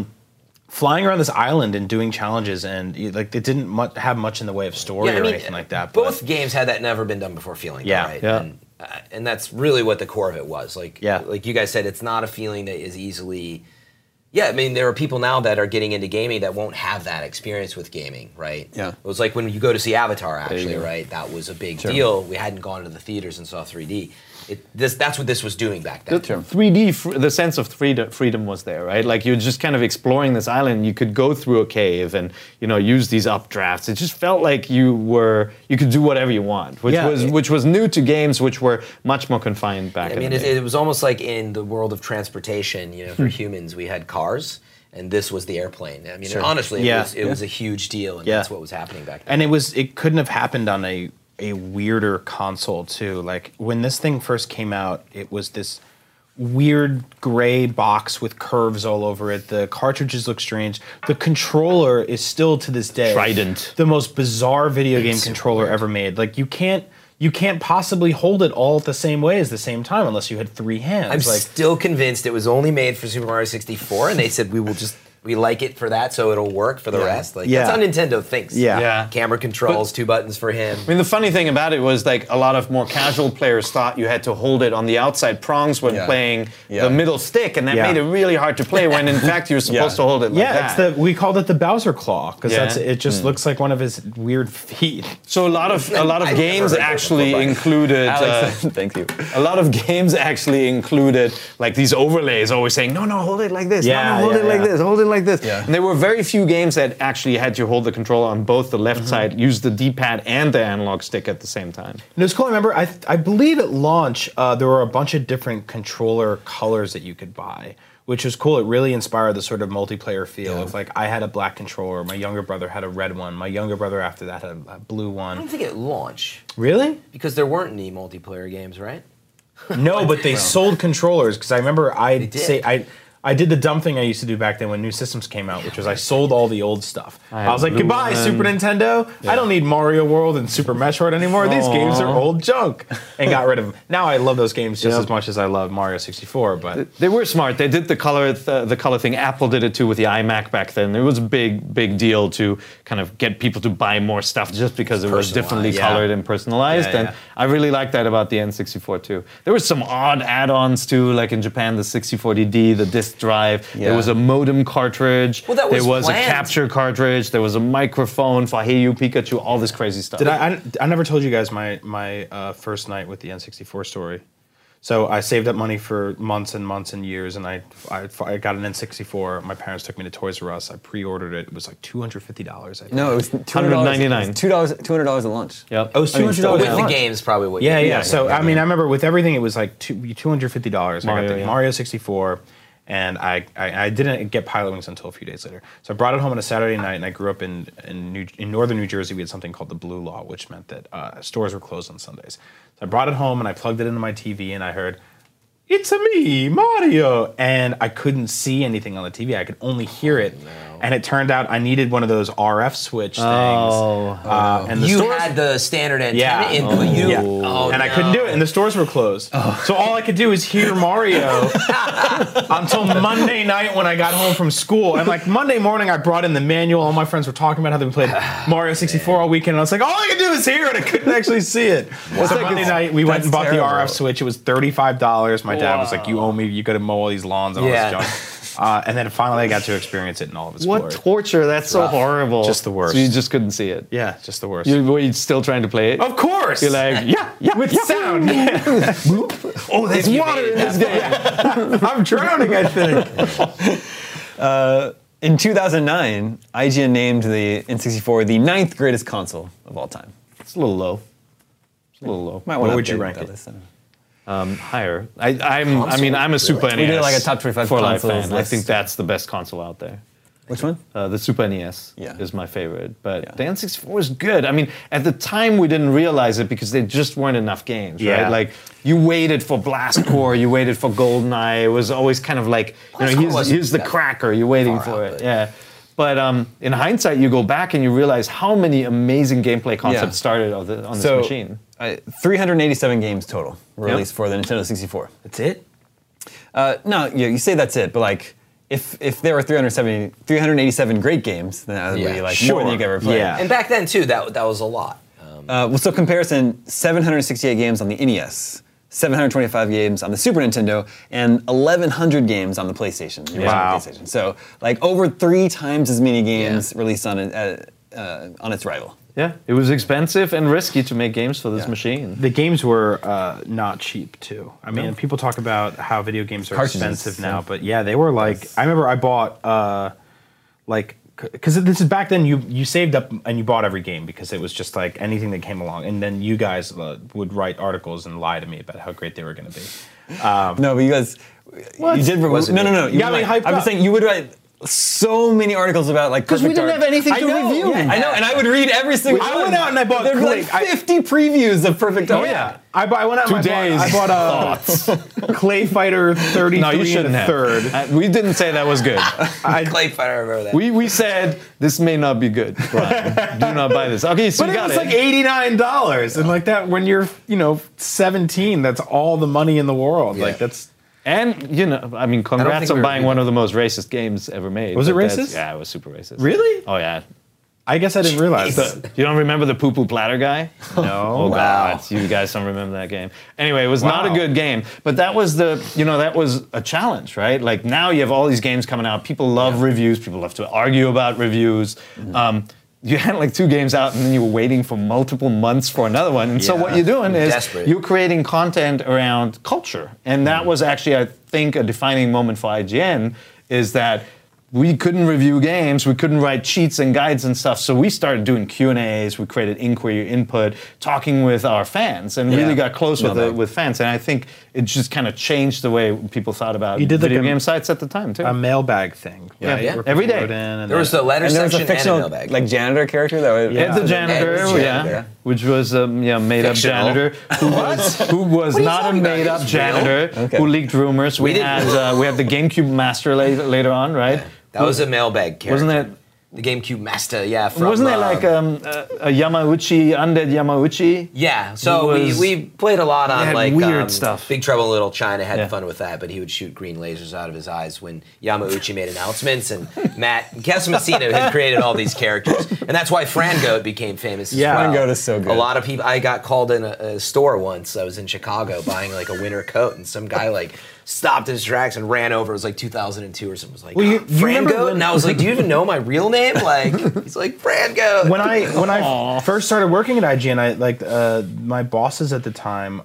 flying around this island and doing challenges, and it didn't have much in the way of story or anything like that.
Both games had that never been done before feeling.
Yeah,
right?
yeah.
And that's really what the core of it was. Like you guys said, it's not a feeling that is easily. Yeah, I mean, there are people now that are getting into gaming that won't have that experience with gaming, right?
Yeah.
It was like when you go to see Avatar, actually, right? That was a big deal. We hadn't gone to the theaters and saw 3D. That's what this was doing back then.
3D, the sense of freedom was there, right? Like you're just kind of exploring this island. You could go through a cave and use these updrafts. It just felt like you could do whatever you want, which was new to games, which were much more confined back.
I mean, it was almost like in the world of transportation. For humans, we had cars. And this was the airplane. I mean, honestly, it was a huge deal, and that's what was happening back then.
And it couldn't have happened on a weirder console too. Like when this thing first came out, it was this weird gray box with curves all over it. The cartridges look strange. The controller is still to this day
Trident.
the most bizarre video game controller ever made. Like you can't possibly hold it all the same way as the same time unless you had 3 hands.
I'm
like
still convinced it was only made for Super Mario 64, and they said we like it for that, so it'll work for the rest. Like
Yeah.
that's how Nintendo thinks.
Yeah.
Yeah.
Camera controls, 2 buttons for him.
I mean, the funny thing about it was like a lot of more casual players thought you had to hold it on the outside prongs when playing the middle stick, and that
Yeah.
made it really hard to play. When in fact you're supposed to hold it like that.
it's we called it the Bowser Claw because
Yeah.
it just looks like one of his weird feet.
So a lot of
I've
games
never heard
actually
that before,
included.
Alex, thank you.
A lot of games actually included like these overlays, always saying, "No, hold it like this.
Yeah,
no, hold it like
yeah.
this. Hold it like this."
Yeah.
And there were very few games that actually had you hold the controller on both the left side, use the D-pad and the analog stick at the same time.
And it was cool. I remember, I believe at launch, there were a bunch of different controller colors that you could buy, which was cool. It really inspired the sort of multiplayer feel of like, I had a black controller, my younger brother had a red one, my younger brother after that had a blue
I don't
one.
think at launch,
Really?
because there weren't any multiplayer games, right?
No, but they sold controllers because I remember
did.
I did the dumb thing I used to do back then when new systems came out, which was I sold all the old stuff. I was like,
Blue
goodbye,
One.
Super Nintendo. I don't need Mario World and Super Metroid anymore. These games are old junk. And got rid of them. Now I love those games just as much as I love Mario 64, but...
They were smart. They did the color thing. Apple did it too with the iMac back then. It was a big deal to kind of get people to buy more stuff just because it was differently
Personalized, yeah.
colored and personalized.
Yeah,
and
yeah.
I really liked that about the N64 too. There were some odd add-ons too, like in Japan, the 64DD, the disk drive.
Yeah.
There was a modem cartridge.
Well, that was
there was
planned.
a capture cartridge. There was a microphone for Hey You Pikachu. All this crazy stuff.
Did I never told you guys my first night with the N64 story. So I saved up money for months and months and years, and I got an N64. My parents took me to Toys R Us. I pre-ordered it. It was like $250. I think.
No, it was
$199.
$200 at lunch.
Yep.
Oh, it was $200.
With the games, probably what.
Yeah,
you
yeah. So I mean, I remember with everything, it was like $250. I got
Mario,
the
yeah.
Mario 64, and I didn't get Pilot Wings until a few days later. So I brought it home on a Saturday night, and I grew up in northern New Jersey. We had something called the Blue Law, which meant that stores were closed on Sundays. So I brought it home, and I plugged it into my TV, and I heard, "It's a me, Mario," and I couldn't see anything on the TV. I could only hear it. And it turned out I needed one of those RF switch things. And the
You
stores-
had the standard antenna
Yeah.
input.
Yeah.
Oh,
and I couldn't do it, and the stores were closed. So all I could do is hear Mario until Monday night when I got home from school. And like Monday morning, I brought in the manual. All my friends were talking about how they played Mario 64 all weekend. And I was like, all I could do is hear it. I couldn't actually see it. So Monday night, we went and bought
terrible.
the RF switch. It was $35. My dad was like, you owe me. You got to mow all these lawns and all
Yeah.
this junk. And then finally, I got to experience it in all of its
What
glory.
torture! That's so horrible.
Just the worst.
So you just couldn't see it.
Yeah, just the worst.
Were you still trying to play it?
Of course.
You're like, yeah,
with sound.
oh, there's water in this game.
I'm drowning, I think.
In 2009, IGN named the N64 the 9th greatest console of all time.
It's a little low. It's a little low.
Might
What
wanna
would you
update
rank
that
it?
list.
Higher. I'm a Super NES.
We did like a top 25
for life
consoles
fan. I
list.
think that's the best console out there.
Which one?
The Super NES
Yeah.
is my favorite, but
Yeah.
the N64 was good. I mean, at the time we didn't realize it because there just weren't enough games,
Yeah.
right? Like you waited for Blast Corps, you waited for GoldenEye. It was always kind of like,
Blast Corps wasn't
here's the
that
cracker. You're waiting
far
for
out,
it,
but-
yeah. But in hindsight, you go back and you realize how many amazing gameplay concepts started on this machine.
387 games total released for the Nintendo 64.
That's it?
No, you say that's it, but like if there were 387 great games, then that would
Yeah,
be like
sure.
more than you could ever play.
Yeah.
And back then too, that was a lot.
Well, so comparison: 768 games on the NES, 725 games on the Super Nintendo, and 1,100 games on the PlayStation. the original
Wow.
PlayStation. So like over 3 times as many games released on its rival.
Yeah, it was expensive and risky to make games for this
Yeah.
machine.
The games were not cheap, too. I mean, people talk about how video games are
Cartridges,
expensive now,
yeah.
but yeah, they were like, I remember I bought, because this is back then, you saved up and you bought every game because it was just like anything that came along. And then you guys would write articles and lie to me about how great they were going to be.
No, but you guys, you did.
Wasn't
No.
it?
You
got me hyped
I'm
up.
just saying you would write so many articles about like
Because we
Perfect
didn't
Dark.
have anything to review.
yeah.
I know, and I would read every single
I
one.
went out and I bought
There'd be like
Clay.
50 previews of Perfect Dark.
Oh yeah, I went out.
2
and
days.
I bought a Clay Fighter 33
No, you shouldn't
and a
have.
third.
We didn't say that was good.
Clay fighter, I remember that.
We said this may not be good, Brian. Do not buy this. Okay, so
But
you
it
got
was
it.
like $89, and like that when you're 17, that's all the money in the world.
Yeah.
Like that's.
And I mean, congrats
think
on
we
buying
reviewed
one of the most racist games ever made.
Was it
But that's-
racist?
Yeah, it was super racist.
Really?
Oh yeah.
I guess I didn't realize that.
You don't remember the poo poo platter guy?
No.
Oh
Wow.
God, you guys don't remember that game. Anyway, it was not a
Wow.
good game, but that was that was a challenge, right? Like now you have all these games coming out. People love reviews. People love to argue about reviews. You had like 2 games out, and then you were waiting for multiple months for another one. And so
Yeah.
what you're doing is
Desperate.
you're creating content around culture, and that was actually, I think, a defining moment for IGN. Is that we couldn't review games, we couldn't write cheats and guides and stuff, so we started doing Q&As, we created inquiry input, talking with our fans, and really got close with fans, and I think it just kind of changed the way people thought about
You did like
video
a-
game sites at the time, too.
A mailbag thing.
Yeah.
right?
Yeah.
Where
Every
people
day.
wrote in and
There was
then-
the letter
And there was
section
a
and a
fictional
mailbag.
like janitor character that would.
Yeah.
Ed the
the
janitor,
Ed's janitor.
which was made up
Fictional.
janitor who was
What are you
not a
talking about?
made up
He's real.
janitor
Okay.
who leaked rumors. We
didn't-
had the GameCube master later on, right?
That was a mailbag character.
Wasn't that?
the GameCube master? Yeah, from,
Wasn't it like a Yamauchi, undead Yamauchi?
Yeah, so
He was-
we played a lot on
had
like
weird stuff.
Big Trouble in Little China had
Yeah.
fun with that, but he would shoot green lasers out of his eyes when Yamauchi made announcements, and Matt Casamassina had created all these characters, and that's why Frangoat became famous.
Yeah.
as well.
Frangoat is so good.
A lot of people. I got called in a store once. I was in Chicago buying like a winter coat, and some guy like stopped in his tracks and ran over. It was like 2002 or something. Was like,
Well, you remember
Frangoat,
when-
and I was like, do you even know my real name? Like, he's like Frangoat.
when I first started working at IGN, my bosses at the time,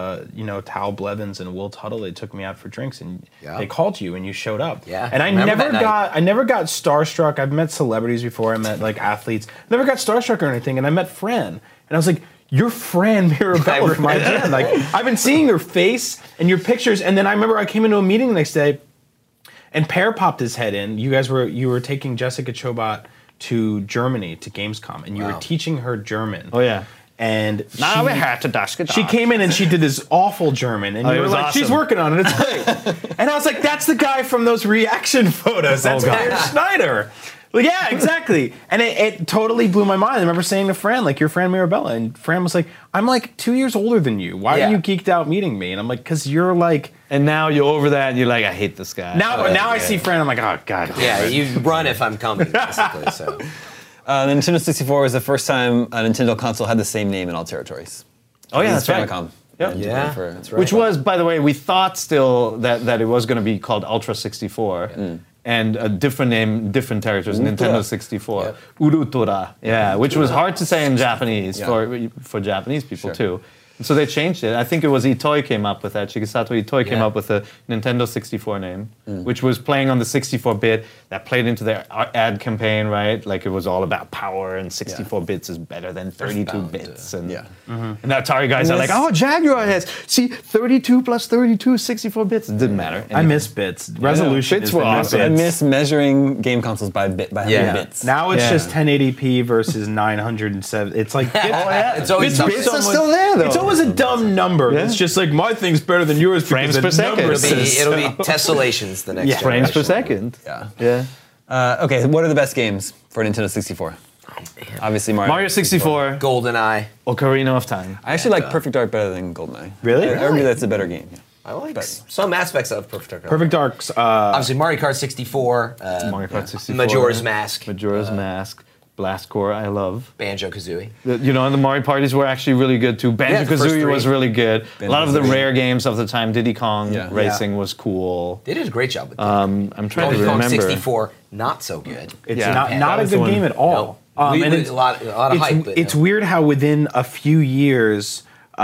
Tal Blevins and Will Tuttle, they took me out for drinks and
Yeah.
they called you and you showed up.
Yeah,
and I
remember that night.
never got starstruck. I've met celebrities before. I met like athletes. Never got starstruck or anything. And I met Fran, and I was like, "You're Fran Mirabella from IGN." Like I've been seeing your face and your pictures, and then I remember I came into a meeting the next day. And Pear popped his head in. You were taking Jessica Chobot to Germany to Gamescom, and you were
Wow.
teaching her German.
Oh yeah.
And
Now we
she,
had to dash
she came in and she did this awful German, and
Oh,
you
it
were
was
like, "She's
awesome.
working on it. It's great." And I was like, "That's the guy from those reaction photos. That's
God.
Pear Schneider." Well, yeah, exactly. And it totally blew my mind. I remember saying to Fran, like, "You're Fran Mirabella," and Fran was like, "I'm like 2 years older than you. Why
Yeah.
are you geeked out meeting me?" And I'm like, "Because you're like."
And now you're over that, and you're like, I hate this guy.
Now I see Fran. I'm like, "Oh God."
Yeah, you run if I'm coming, basically. So.
The Nintendo 64 was the first time a Nintendo console had the same name in all territories.
Oh yeah,
It's
that's right.
Famicom.
Yep.
And
Yeah,
for-
that's right.
Which was, by the way, we thought still that it was going to be called Ultra 64. And a different name, different territories, Nintendo 64.
Yep.
Urutora. Yeah, which was hard to say in Japanese
Yeah.
for Japanese people
Sure.
too. And so they changed it. I think it was Itoi came up with that. Shigesato Itoi came
Yeah.
up with the Nintendo 64 name, which was playing on the 64-bit. That played into their ad campaign, right? Like it was all about power, and 64 bits is better than 32 bits. And,
yeah.
and the Atari guys are like,
this-
oh, Jaguar has, see, 32 plus 32 is 64 bits. It didn't matter.
I miss bits. Resolution
Bits
is
were
the new
awesome.
I
bits.
miss measuring game consoles by how many
Yeah.
bits.
Now it's
Yeah.
just 1080p versus 907. It's like
It's always tough.
bits are still there, though.
It's always a dumb number.
Yeah.
It's just like my thing's better than yours.
Frames
because
per
the
second.
number
It'll be,
says
it'll be
so.
tessellations the next
Yeah.
Frames per
generation.
second.
Yeah.
Yeah.
Okay, what are the best games for Nintendo 64? Obviously
Mario 64,
GoldenEye.
Ocarina of Time.
I actually like Perfect Dark better than GoldenEye.
Really?
I argue that's a better game. Yeah.
I like some aspects of Perfect Dark.
Perfect Dark's.
Obviously, Mario Kart 64.
Mario Kart 64.
Majora's Mask.
Majora's Mask. Blast Core, I love.
Banjo Kazooie.
And the Mario parties were actually really good too.
the first
Banjo-Kazooie
three.
was really good. A lot of the
Banjo-Kazooie.
rare games of the time, Diddy Kong
Yeah.
Racing was cool.
They did a great job with that.
I'm trying
Donkey
to
Kong
remember.
64, not so good.
It's
Yeah.
not
That
a
was the
good
one.
game at all.
No.
And
A lot of hype. But
it's
no.
weird how within a few years,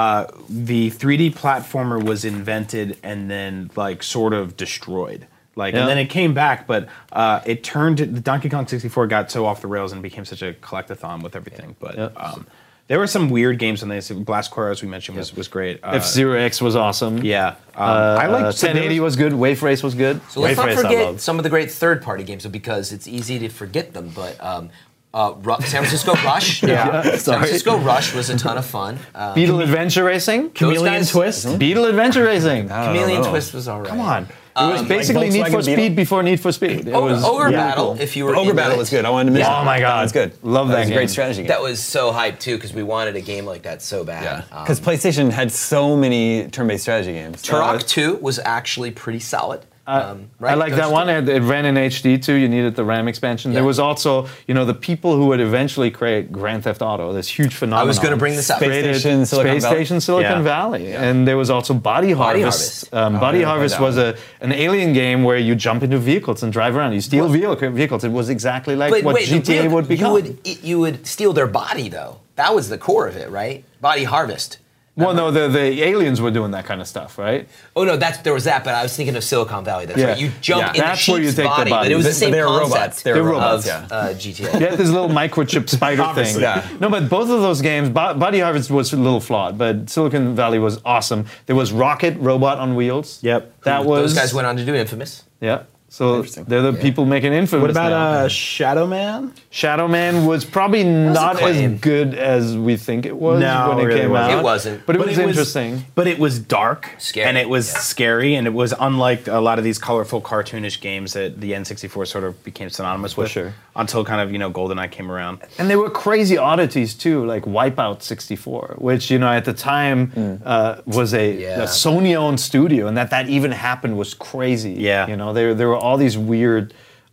the 3D platformer was invented and then like sort of destroyed. Like,
Yeah.
and then it came back, but it turned. The Donkey Kong 64 got so off the rails and became such a collectathon with everything. But
Yeah.
There were some weird games on this. Blast Corps, as we mentioned, was great.
F-Zero X was awesome.
Yeah. I like
1080 was good. Wave Race was good.
So let's
Wave
not
Race I
forget
loved.
some of the great third-party games because it's easy to forget them. But San Francisco Rush, San Francisco Rush was a ton of fun.
Beetle Adventure Racing.
Chameleon
guys-
Twist.
Beetle Adventure Racing.
Chameleon Twist was all right.
Come on. It was basically Need
Volkswagen
for
Beetle?
Speed before Need for Speed. It was
Ogre
really
Battle,
cool.
if you were
Ogre
into
Battle
it.
was good. I wanted to mention.
Oh my God.
That was good.
Love
That
that
was a
game.
great strategy game.
That was so hyped too because we wanted a game like that so bad.
Yeah, because PlayStation had so many turn-based strategy games.
Turok 2 was actually pretty solid. Right?
I like
Those
that
two?
one. It ran in HD too. You needed the RAM expansion. There
Yeah.
was also, the people who would eventually create Grand Theft Auto, this huge phenomenon.
I was gonna bring this up.
Created
Space Station, Silicon
Space
Valley.
Station, Silicon
Yeah.
Valley. And there was also Body Harvest. Body Harvest was an alien game where you jump into vehicles and drive around. You steal vehicles. It was exactly like
But
what
wait, the
GTA
real-
would become.
You would steal their body though. That was the core of it, right? Body harvest.
Well, no, the aliens were doing that kind of stuff, right?
Oh no, there was that, but I was thinking of Silicon Valley. That's
Yeah.
right. You jump
Yeah.
in the
That's where you
sheep's
take the
body,
body.
but it was the same
They were
concept
robots. They were robots,
of
yeah.
GTA.
You had this little microchip spider thing.
Obviously.
Yeah.
No, but both of those games, Body Harvest was a little flawed, but Silicon Valley was awesome. There was Rocket Robot on Wheels.
Yep.
That was
Those guys went on to do Infamous.
Yeah. So they're the people making Infamous.
What about
now.
Shadow Man?
Shadow Man was probably
was
not as
acclaimed.
good as we think it was
No,
when
it
it
really
came
wasn't.
out.
It wasn't.
But it was interesting.
But it was dark,
Scary,
and it was
yeah.
scary, and it was unlike a lot of these colorful, cartoonish games that the N64 sort of became synonymous with.
sure.
Until kind of GoldenEye came around.
And there were crazy oddities too, like Wipeout 64, which at the time was
Yeah.
a Sony-owned studio, and that even happened was crazy.
Yeah.
There were all these weird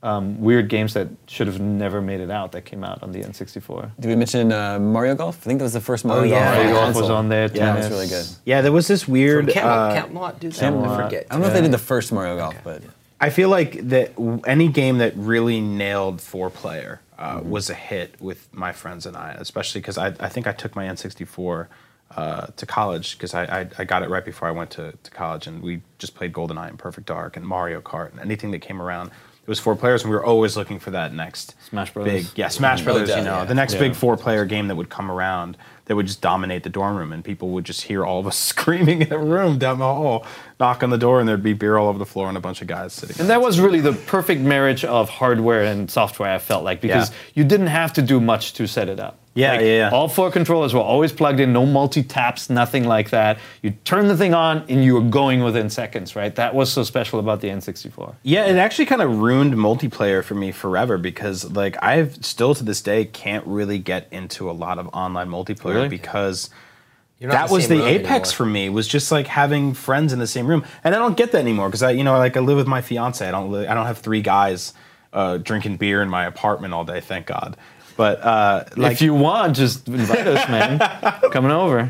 games that should have never made it out that came out on the N64.
Did we mention Mario Golf? I think that was the first Mario
yeah.
Golf.
Mario Golf
console.
was on there.
Yeah, it was
tennis.
really good.
Yeah, there was this weird.
Camelot do that?
Camelot.
I forget.
I don't know if they did the first Mario Golf, but
I feel like that any game that really nailed 4-player was a hit with my friends and I, especially because I think I took my N64 to college because I got it right before I went to college, and we just played GoldenEye and Perfect Dark and Mario Kart and anything that came around. It was 4 players, and we were always looking for that next
Smash Brothers.
big, Smash Brothers.
yeah.
The next big 4-player game that would come around that would just dominate the dorm room, and people would just hear all of us screaming in a room down the hall, knock on the door, and there'd be beer all over the floor and a bunch of guys sitting.
And that was really the perfect marriage of hardware and software, I felt like, because you didn't have to do much to set it up.
Yeah, yeah.
All 4 controllers were always plugged in, no multi-taps, nothing like that. You turn the thing on and you were going within seconds, right? That was so special about the N64.
Yeah, it actually kind of ruined multiplayer for me forever because, like, I've still to this day can't really get into a lot of online multiplayer
Really?
because
You're not
that
in the
was
same
the
room
apex
anymore.
for me. Was just like having friends in the same room, and I don't get that anymore because I live with my fiance. I don't have 3 guys drinking beer in my apartment all day. Thank God. But
If you want, just invite us, man. Coming over.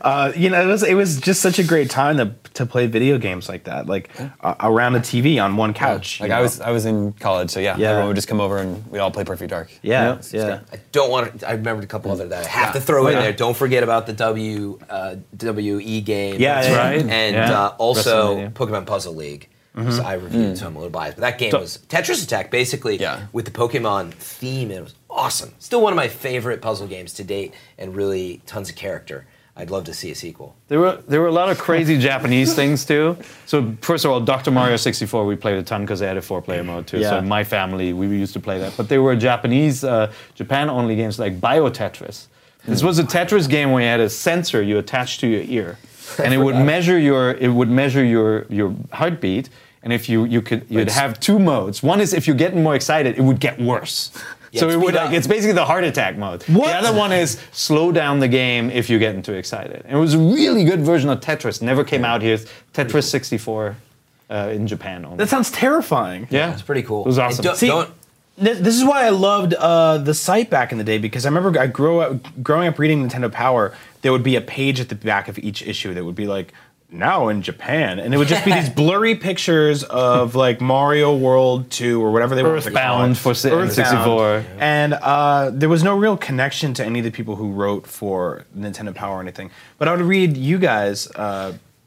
it was just such a great time to play video games like that, like around a TV on one couch.
like
you
I
know?
was in college, so yeah,
Yeah.
everyone would just come over and we'd all play Perfect Dark.
Yeah,
Yep.
yeah.
I don't want to. I remembered a couple other that I have to throw in there. Don't forget about the WE game.
Yeah,
That's
yeah.
right.
And
Yeah.
also
WrestleMania.
Pokemon Puzzle League. So I reviewed, so I'm a little biased. But that game was Tetris Attack, basically,
Yeah.
with the Pokemon theme. It was awesome. Still one of my favorite puzzle games to date, and really tons of character. I'd love to see a sequel.
There were a lot of crazy Japanese things too. So first of all, Dr. Mario 64 we played a ton because they had a 4-player mode too.
Yeah.
So my family we used to play that. But there were Japanese, Japan-only games like Bio Tetris. This was a Tetris game where you had a sensor you attached to your ear, and it would measure your heartbeat. And if you'd have 2 modes. One is if you're getting more excited, it would get worse.
Yeah,
So it would
speed up.
it's basically the heart attack mode.
What?
The other one is slow down the game if you're getting too excited. And it was a really good version of Tetris. Never came out here. Tetris 64 in Japan only.
That sounds terrifying.
Yeah,
It's pretty cool.
It was
And
awesome.
don't-
This is why I loved the site back in the day, because I remember growing up reading Nintendo Power. There would be a page at the back of each issue that would be like, now in Japan, and it would just be these blurry pictures of like Mario World 2 or whatever they were
Earthbound for N64.
And there was no real connection to any of the people who wrote for Nintendo Power or anything. But I would read you guys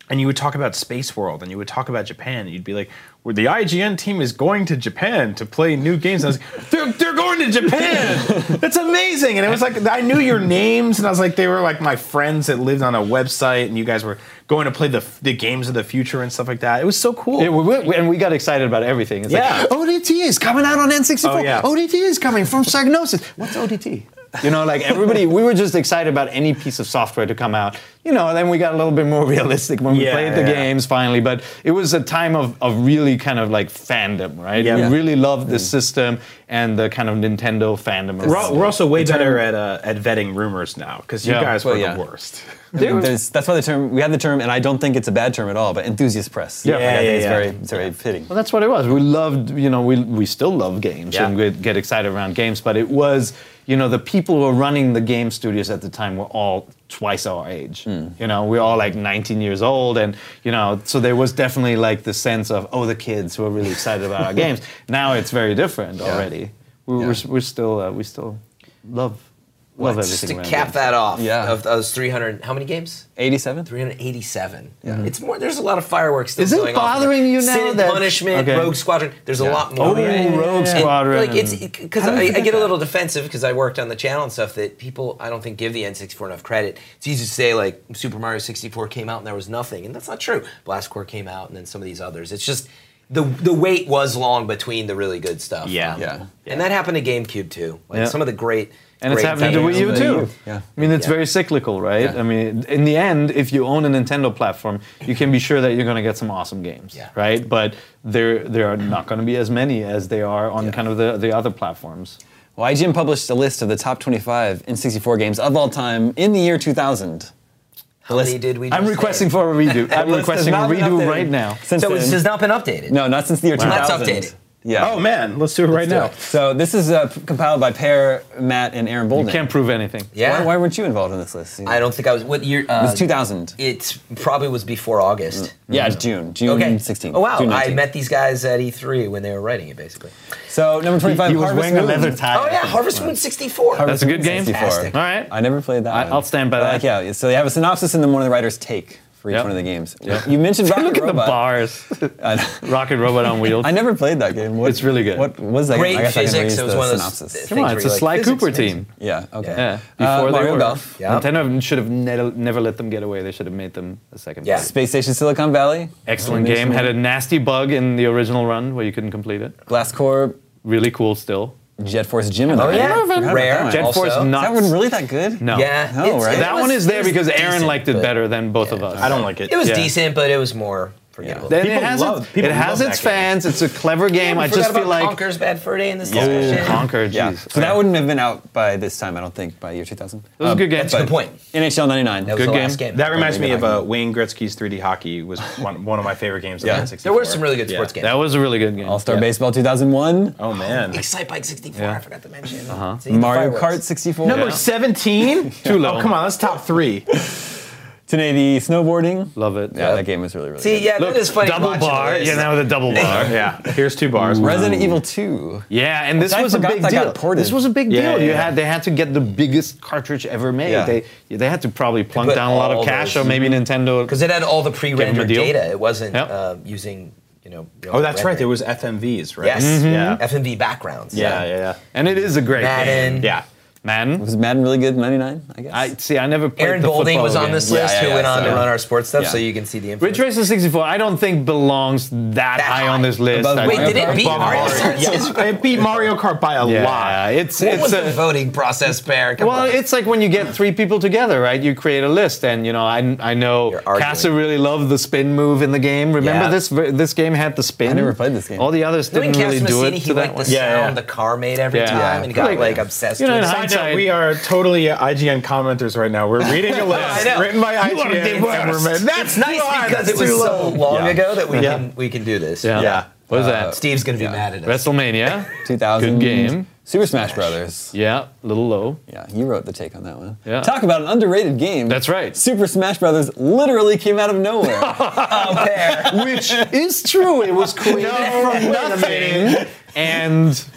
and you would talk about Space World, and you would talk about Japan, and you'd be like, well, the IGN team is going to Japan to play new games. And I was like, they're going to Japan! That's amazing! And it was like, I knew your names, and I was like, they were like my friends that lived on a website, and you guys were going to play the games of the future and stuff like that. It was so cool.
And we got excited about everything. It's
Yeah.
like, ODT is coming out on N64.
Oh, yeah.
ODT is coming from Psygnosis. What's ODT? You know, like everybody, we were just excited about any piece of software to come out. You know, then we got a little bit more realistic when we played the games finally. But it was a time of really kind of like fandom, right?
Yeah.
We really loved the system and the kind of Nintendo fandom.
We're also way better at vetting rumors now, because you guys were the worst.
That's why the term, we had the term, and I don't think it's a bad term at all, but enthusiast press.
Yeah.
Like, I think
Yeah.
it's very fitting.
Well, that's what it was. We loved, you know, we still love games
Yeah.
and we'd get excited around games, but it was, you know, the people who were running the game studios at the time were all twice our age. You know, we were all like 19 years old, and, you know, so there was definitely like the sense of, oh, the kids who are really excited about our games. Now it's very different already. We still love everything
Just to
around
cap
games.
that off,
Yeah.
of those 300, how many games?
87?
387. It's more. There's a lot of fireworks still
Is it
going off.
bothering you now
Sin and
that-
Punishment,
Okay.
Rogue Squadron. There's a lot more.
Oh, Rogue
And,
Squadron.
like it's because I get a little defensive because I worked on the channel and stuff that people I don't think give the N64 enough credit. It's easy to say like Super Mario 64 came out and there was nothing, and that's not true. Blast Corps came out and then some of these others. It's just the wait was long between the really good stuff.
Yeah.
And that happened to GameCube too. Like
Yeah.
some of the great.
And it's
great
happening to
games.
Wii U too.
Yeah.
I mean, it's
Yeah.
very cyclical, right?
Yeah.
I mean, in the end, if you own a Nintendo platform, you can be sure that you're going to get some awesome games,
Yeah.
right? But there are not going to be as many as they are on kind of the other platforms.
Well, IGN published a list of the top 25 N64 games of all time in the year 2000.
How many did we?
I'm
just
requesting
say?
for a redo. I'm
list
requesting a
has not been
redo
updated
right now.
Since
So
then.
this has not been updated.
No, not since the year 2000.
Let's update it.
Yeah.
Oh man, let's do it right now.
So this is compiled by Per, Matt, and Aaron Bolden.
You can't prove anything.
Yeah.
Why weren't you involved in this list?
I don't think I was. What year?
It was 2000.
It probably was before August.
Yeah, it's June
Okay.
16th.
Oh wow!
June
I
19th.
met these guys at E3 when they were writing it, basically.
So number 25,
He was
Harvest
wearing a
Moon.
leather tie.
Oh yeah, Harvest Moon 64.
That's a good game.
64.
Fantastic.
All right.
I never played that one.
I'll stand by that.
Yeah, so they have a synopsis and then one of the writers' take for each
Yep.
one of the games.
Yep.
You mentioned Rocket
Look at the
Robot.
bars. Rocket Robot on wheels.
I never played that game.
It's really good.
What was that
Great
game? I guess I can
physics.
read
It was
the
one of those
synopsis.
things
Come on,
where
it's a
you're like,
Sly
physics,
Cooper
amazing.
team.
Yeah, okay.
Yeah, before they
Mario
were.
Golf.
Yeah.
Nintendo should have never let them get away. They should have made them a second.
Yeah.
part.
Space Station Silicon Valley.
Excellent game. Had a nasty bug in the original run where you couldn't complete it.
Glass Core,
Really cool still.
Jet Force Gemini.
Oh yeah, Rare.
Jet
also.
Force
Is
not.
that one really that good?
No.
Yeah,
No,
it's-
right?
it
That
was-
one is there
it was
because Aaron
decent,
liked it
but-
better than both of us.
I don't like it.
It was
Yeah.
decent, but it was more forgettable.
Then
People
it has
love-
its,
people
it has
love
its
that game.
fans. It's a clever game. I just feel like
Conker's Bad Fur Day in this discussion.
Conquer.
Yeah.
Jeez.
So that wouldn't have been out by this time, I don't think, by year 2000.
It was a good game.
That's a good point.
NHL 99.
That was
Good
the
game.
last game.
That reminds me of Wayne Gretzky's 3D hockey was one of my favorite games of
Yeah.
the N64.
There were some really good sports
Yeah.
games.
That was a really good game.
All-Star
Yeah.
Baseball 2001.
Oh man.
Excite Bike 64.
Yeah.
I forgot to mention. See,
Mario
the
Kart
fireworks.
64.
Number 17?
Too low.
Oh, come on, that's top 3.
1080 snowboarding.
Love it.
Yeah, that game was really, really
See,
good.
yeah,
Look,
that is funny.
double
watching the
bar.
list.
Yeah, now with a double bar.
Yeah. Here's 2 bars.
Resident Evil 2.
Yeah, and this
I
was a
forgot
big
that got
deal.
ported.
This was a big
Yeah,
deal.
yeah,
They had to get the biggest cartridge ever made.
Yeah.
They had to probably plunk
put
down a lot
all
of cash,
those-
or maybe Nintendo.
Because it had all the pre-rendered
deal.
data. It wasn't
Yep.
using, real
Oh, that's right. There
rendering.
was FMVs, right?
Yes.
Yeah.
FMV backgrounds.
Yeah.
And it is a great
Madden.
game.
Yeah.
Madden.
Was Madden really good in 99, I guess?
I never played
Aaron
the
Bolding
football
was on
game.
this
Yeah,
list,
yeah,
who
yeah,
went on to
so-
run our sports stuff,
Yeah.
so you can see the
Ridge
influence.
Racer 64, I don't think belongs that high on this list.
Above
I
Wait,
think-
did it beat
Above
Mario
Mario.
Kart?
Yes, it beat Mario Kart by a lot.
Yeah, it's
What was
a
the voting process, Bear? Come
well,
on.
it's like when you get 3 people together, right? You create a list, and I know
You're arguing.
Casa really loved the spin move in the game. Remember
Yeah.
this game had the spin.
I never played this game.
All the others
Knowing
didn't really do
Cass
it
Massini,
to
he
that
liked
one.
the sound the car made every
Yeah.
time, and he got
Like,
obsessed
you know,
with
in
it.
hindsight-
Side note, we are totally IGN commenters right now. We're reading a
I
list
know.
written by
You are the
IGN. and
worst.
That's
It's nice
too high,
because
that's
it was
too
so
low.
long
Yeah.
ago that
Yeah.
we can do this.
Yeah.
Yeah.
What was that?
Steve's gonna be mad at us.
WrestleMania.
2000.
Good game.
Super Smash Brothers.
Yeah, a little low.
Yeah, you wrote the take on that one.
Yeah.
Talk about an underrated game.
That's right.
Super Smash Brothers literally came out of nowhere.
Oh, Bear.
Which is true. It was created from nothing, and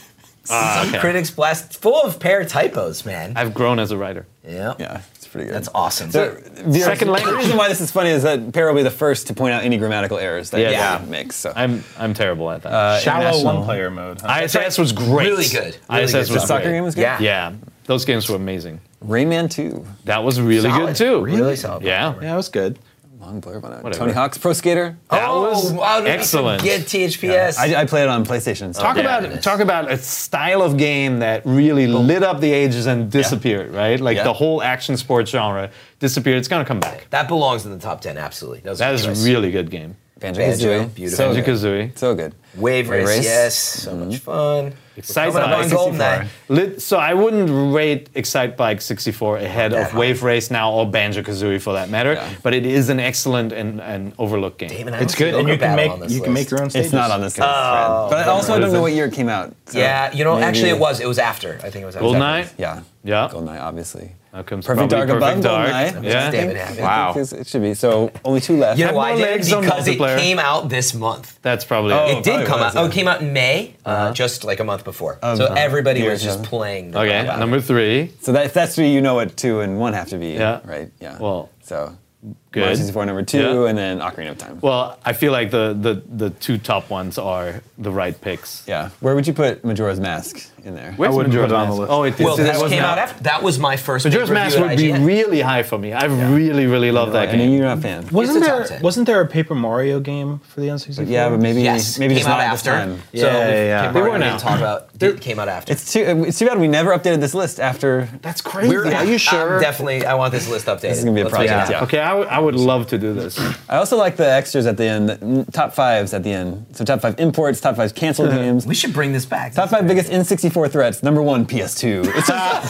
Okay.
Critics Blast, full of pair typos, man.
I've grown as a writer.
Yeah.
Yeah, it's pretty good.
That's awesome.
Second
The
language.
reason why this is funny is that Per will be the first to point out any grammatical errors that
Yeah.
he makes. So.
I'm terrible at that.
Shallow
International.
one-player mode. Huh?
ISS was great.
Really good. Really
ISS
good.
was
the soccer
great.
game was good?
Yeah.
Yeah, those games were amazing.
Rain Man 2.
That was really good too.
Really solid.
Yeah.
Yeah, it was good.
Long blurb on it.
Whatever.
Tony Hawk's Pro Skater.
That was
wow,
excellent.
Get THPS.
I played it on PlayStation. So.
Talk about a style of game that really lit up the ages and disappeared, right? Like
Yeah.
the whole action sports genre disappeared. It's gonna come back.
That belongs in the top 10, absolutely.
That is a really good game.
Banjo-Kazooie.
beautiful.
So good.
Banjo-Kazooie.
So good.
Wave
Wave
Race,
Race.
yes. So much fun.
Excite
Coming up on
Bike.
GoldenEye.
So I wouldn't rate Excite Bike 64 ahead
That
of
high.
Wave Race now or Banjo-Kazooie for that matter,
Yeah.
but it is an excellent and overlooked game.
Damon, I
It's
don't see
good, and
Yoga
you can
Battle
make
on this
you can
list.
make your own stages.
It's not on this list, Fred. But I also don't know what year it came out. So
Yeah, you know,
maybe-
actually it was after. I think it was after.
GoldenEye?
Yeah.
Yeah.
GoldenEye, obviously.
Now comes
Perfect
probably
Dark above
Perfect Dark.
GoldenEye.
Yeah.
Damn it, Hammond.
Wow.
It should be. So only 2 left.
You know why,
more
David?
legs on
Because it
multiplayer.
came out this month.
That's probably
Oh.
It did
probably
come
was,
out.
yeah.
Oh, it came out in May, just like a month before. So everybody was
Years,
just
yeah.
playing. the
Okay,
crap out of it.
number 3.
So that, if that's 3, you know what 2 and 1 have to be.
Yeah.
Right? Yeah.
Well,
so
good.
Mario 64 number 2,
Yeah.
and then Ocarina of Time.
Well, I feel like the 2 top ones are the right picks.
Yeah. Where would you put Majora's Mask in there?
Where's
I wouldn't
Majora's
put it on the
Mask?
list.
Oh, it
Well,
did.
that
was
came
not-
out after. That was my first.
Majora's
big
Mask
review
would
at
be
IGN.
really high for me. I really love that
And
game.
you're not a fan.
Wasn't
It's a
there
top 10.
wasn't there a Paper Mario game for the N64?
Yeah, but maybe
Yes,
maybe just
came out
not at this
after.
time.
So
Yeah, yeah.
Paper
They
Mario
were
we
now.
didn't talk about. Came out after.
It's too bad we never updated this list after.
That's crazy. Are you sure?
Definitely, I want this list updated.
This is gonna be a
Let's make it
project.
happen.
Yeah.
Okay, I would love to do this.
I also like the extras at the end, the top 5s at the end. So top 5 imports, top 5 canceled games.
We should bring this back.
Top 5 biggest N64 threats. Number 1, PS2. It's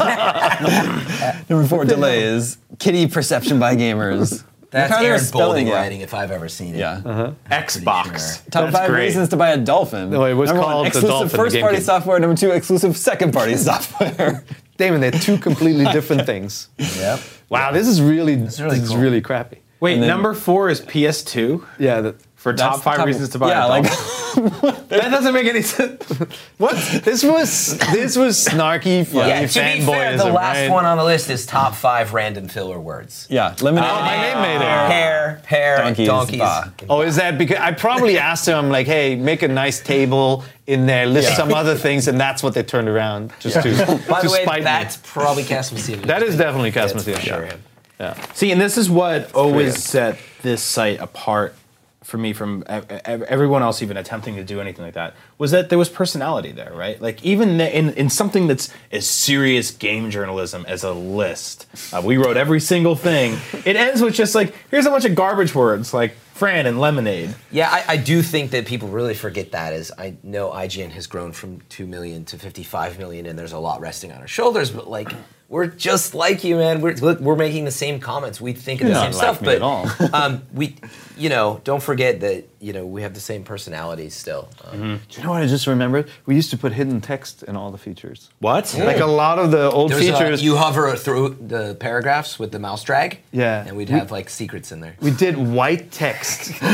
Number 4, delays. Kitty perception by gamers.
That's
Look how they were
Aaron
spelling
Boulding
it.
writing if I've ever seen it.
Yeah.
Xbox.
Top
That's
5
great.
reasons to buy a Dolphin.
No, it was
Number 1,
called the
exclusive
Dolphin, the
first-party
GameCube.
software. Number 2, exclusive second-party software.
Damon, they're 2 completely different things.
Yep.
Wow, this is really
really cool.
really crappy.
Wait,
then-
number 4 is PS2
Yeah.
for top
That's
5 reasons to buy.
Yeah,
a
like
Dolphin? That doesn't make any sense.
What? This was snarky, funny
Yeah, to be fair,
fanboyism,
the last
right?
one on the list is top 5 random filler words.
yeah, lemonade.
My name made it.
Pear,
Donkeys,
donkeys.
bah.
Oh, is that because I probably asked him like, hey, make a nice table in there, list some other things, and that's what they turned around just to
By
to
the way,
spite
that's
me.
probably Cas Messina.
That is definitely Cas
That's for
Messina.
sure
Yeah.
him.
Yeah.
See, and this is what always set this site apart for me from everyone else even attempting to do anything like that, was that there was personality there, right? Like even in something that's as serious game journalism as a list, we wrote every single thing. It ends with just like, here's a bunch of garbage words like Fran and lemonade.
Yeah, I do think that people really forget that. As I know, IGN has grown from 2 million to 55 million, and there's a lot resting on our shoulders. But like, we're just like you, man. We're making the same comments. We think of the same
not
stuff,
like me
but
at all.
we, don't forget that we have the same personalities still.
Do you know what I just remembered? We used to put hidden text in all the features.
What?
Like a lot of the old
There's
features.
you hover through the paragraphs with the mouse drag.
Yeah.
and we'd have like secrets in there.
we did white text.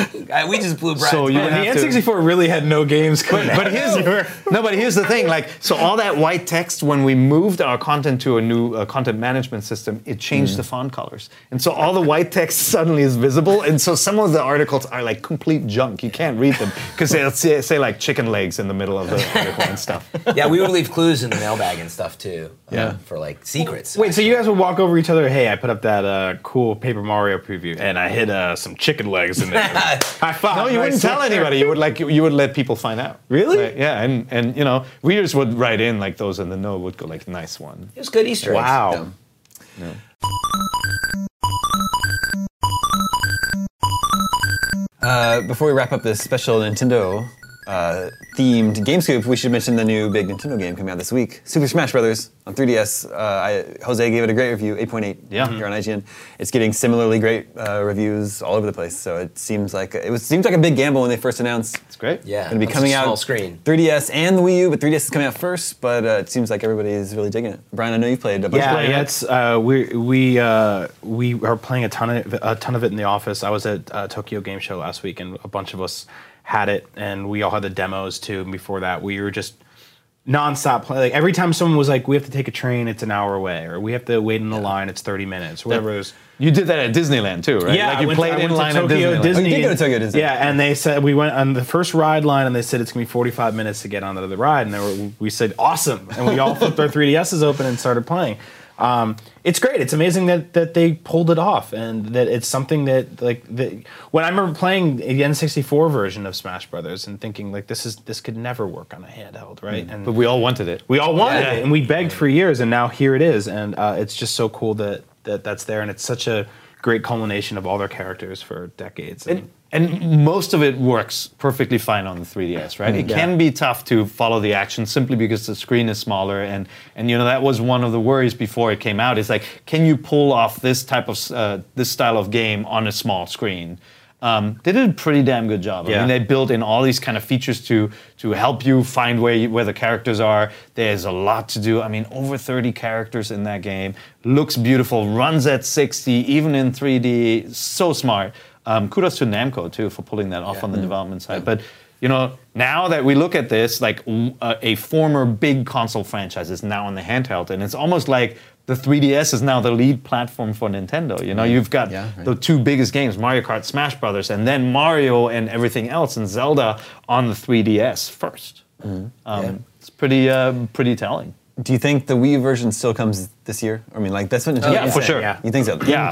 We just blew Brad.
So you
The
have to-
N64 really had no games coming out.
But here's the thing. Like, so all that white text, when we moved our content to a new content management system, it changed the font colors, and so all the white text suddenly is visible. And so some of the articles are like complete junk. You can't read them because they'll say like chicken legs in the middle of the article and stuff.
Yeah, we would leave clues in the mailbag and stuff too.
Yeah.
For like secrets.
Wait, so you guys would walk over each other, hey, I put up that cool Paper Mario preview, and I hid some chicken legs in there. High five.
No, you wouldn't tell anybody. You would let people find out.
Really?
Right, yeah, and readers would write in like those in the know would go like nice one.
It was good Easter eggs.
Wow.
Before we wrap up this special Nintendo themed Game Scoop, we should mention the new big Nintendo game coming out this week, Super Smash Bros. On 3DS. Jose gave it a great review, 8.8 here on IGN. It's getting similarly great reviews all over the place. So it seems like seems like a big gamble when they first announced.
It's great.
Yeah.
Going to be
it's
coming
a
out
small screen.
3DS and the Wii U, but 3DS is coming out first. But it seems like everybody is really digging it. Brian, I know you've played a bunch.
Yeah, it's we are playing a ton of it in the office. I was at Tokyo Game Show last week, and a bunch of us had it, and we all had the demos too. And before that, we were just nonstop play. Like every time someone was like, "We have to take a train, it's an hour away," or "We have to wait in the line, it's 30 minutes," or whatever it was.
You did that at Disneyland too, right?
Yeah,
like you
I
played in
went
line
to
at
Tokyo
Disneyland.
Disney.
Oh, you did go to Tokyo Disney.
Yeah, and they said we went on the first ride line, and they said it's gonna be 45 minutes to get onto the ride, and we said awesome, and we all flipped our 3DSs open and started playing. It's great. It's amazing that they pulled it off, and that it's something that when I remember playing the N64 version of Smash Brothers and thinking like this could never work on a handheld, right? And
But we all wanted it.
we all wanted it, and we begged for years, and now here it is, and it's just so cool that's there, and it's such a great culmination of all their characters for decades.
And most of it works perfectly fine on the 3DS, right? It can be tough to follow the action simply because the screen is smaller, and you know that was one of the worries before it came out. Is like, can you pull off this type of this style of game on a small screen? They did a pretty damn good job. I mean, they built in all these kind of features to help you find where the characters are. There's a lot to do. I mean, over 30 characters in that game. Looks beautiful. Runs at 60, even in 3D. So smart. Kudos to Namco too for pulling that off on the development side. But you know, now that we look at this, like a former big console franchise is now on the handheld, and it's almost like the 3DS is now the lead platform for Nintendo. You know, you've got the two biggest games, Mario Kart, Smash Brothers, and then Mario and everything else, and Zelda on the 3DS first. It's pretty telling.
Do you think the Wii U version still comes this year? I mean, like that's what Nintendo
Yeah, for
said.
sure.
Yeah.
You think so?
Yeah,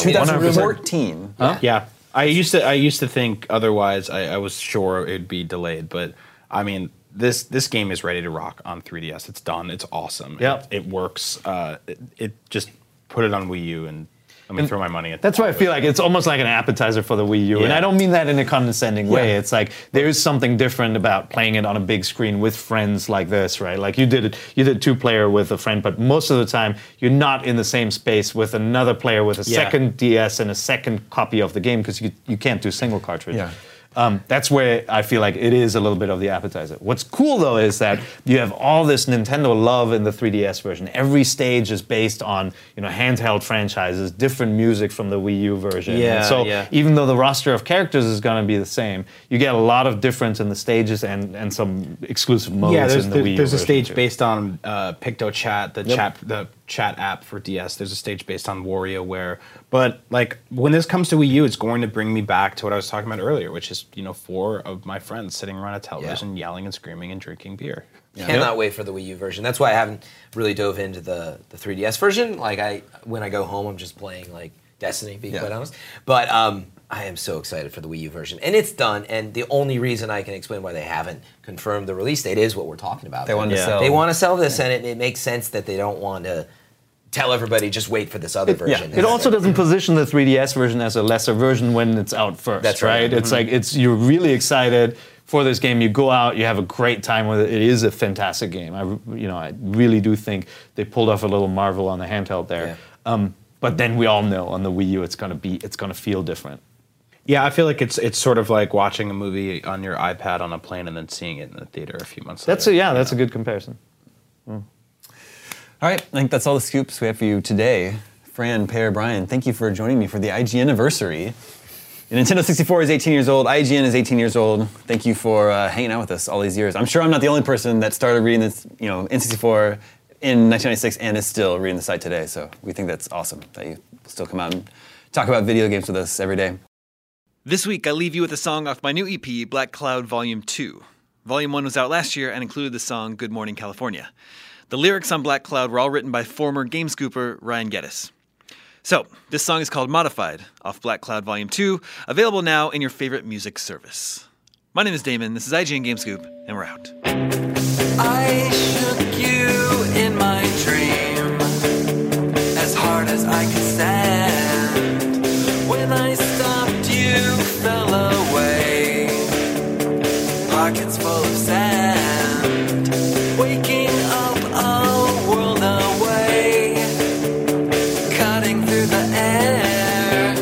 2014.
Yeah, I used to think otherwise. I was sure it'd be delayed, but I mean, this game is ready to rock on 3DS. It's done. It's awesome.
Yep.
It works. It just put it on Wii U, and let me throw my money at
That's why I feel like it's almost like an appetizer for the Wii U. And
Yeah.
I don't mean that in a condescending way. It's like there is something different about playing it on a big screen with friends like this, right? Like you did 2-player with a friend, but most of the time you're not in the same space with another player with a second DS and a second copy of the game because you can't do single cartridge.
Yeah.
That's where I feel like it is a little bit of the appetizer. What's cool though is that you have all this Nintendo love in the 3DS version. Every stage is based on handheld franchises, different music from the Wii U version.
Yeah,
and so
yeah.
even though the roster of characters is going to be the same, you get a lot of difference in the stages and some exclusive modes
Yeah,
in the Wii U
there's a
version
stage
too.
based on PictoChat, the chat app for DS. There's a stage based on WarioWare. But like when this comes to Wii U, it's going to bring me back to what I was talking about earlier, which is 4 of my friends sitting around a television, yelling and screaming and drinking beer.
Cannot wait for the Wii U version. That's why I haven't really dove into the 3DS version. Like when I go home, I'm just playing like Destiny, being quite honest. But I am so excited for the Wii U version, and it's done. And the only reason I can explain why they haven't confirmed the release date is what we're talking about.
They want to sell.
They want to sell this, and it makes sense that they don't want to tell everybody just wait for this other version.
It also doesn't position the 3DS version as a lesser version when it's out first.
That's right.
It's like you're really excited for this game. You go out, you have a great time with it. It is a fantastic game. I really do think they pulled off a little marvel on the handheld there.
Yeah.
But then we all know on the Wii U it's gonna feel different.
Yeah, I feel like it's sort of like watching a movie on your iPad on a plane and then seeing it in the theater a few months later.
That's a good comparison.
All right, I think that's all the scoops we have for you today. Fran, Pear, Brian, thank you for joining me for the IGN anniversary. The Nintendo 64 is 18 years old. IGN is 18 years old. Thank you for hanging out with us all these years. I'm sure I'm not the only person that started reading this, N64 in 1996 and is still reading the site today. So we think that's awesome that you still come out and talk about video games with us every day.
This week, I leave you with a song off my new EP, Black Cloud Volume 2. Volume 1 was out last year and included the song Good Morning California. The lyrics on Black Cloud were all written by former game scooper Ryan Geddes. So, this song is called Modified, off Black Cloud Volume 2, available now in your favorite music service. My name is Damon, this is IGN Game Scoop, and we're out.
I shook you in my dream as hard as I could stand. When I stopped, you fell away, pockets full of sand. Waking up a world away, cutting through the air,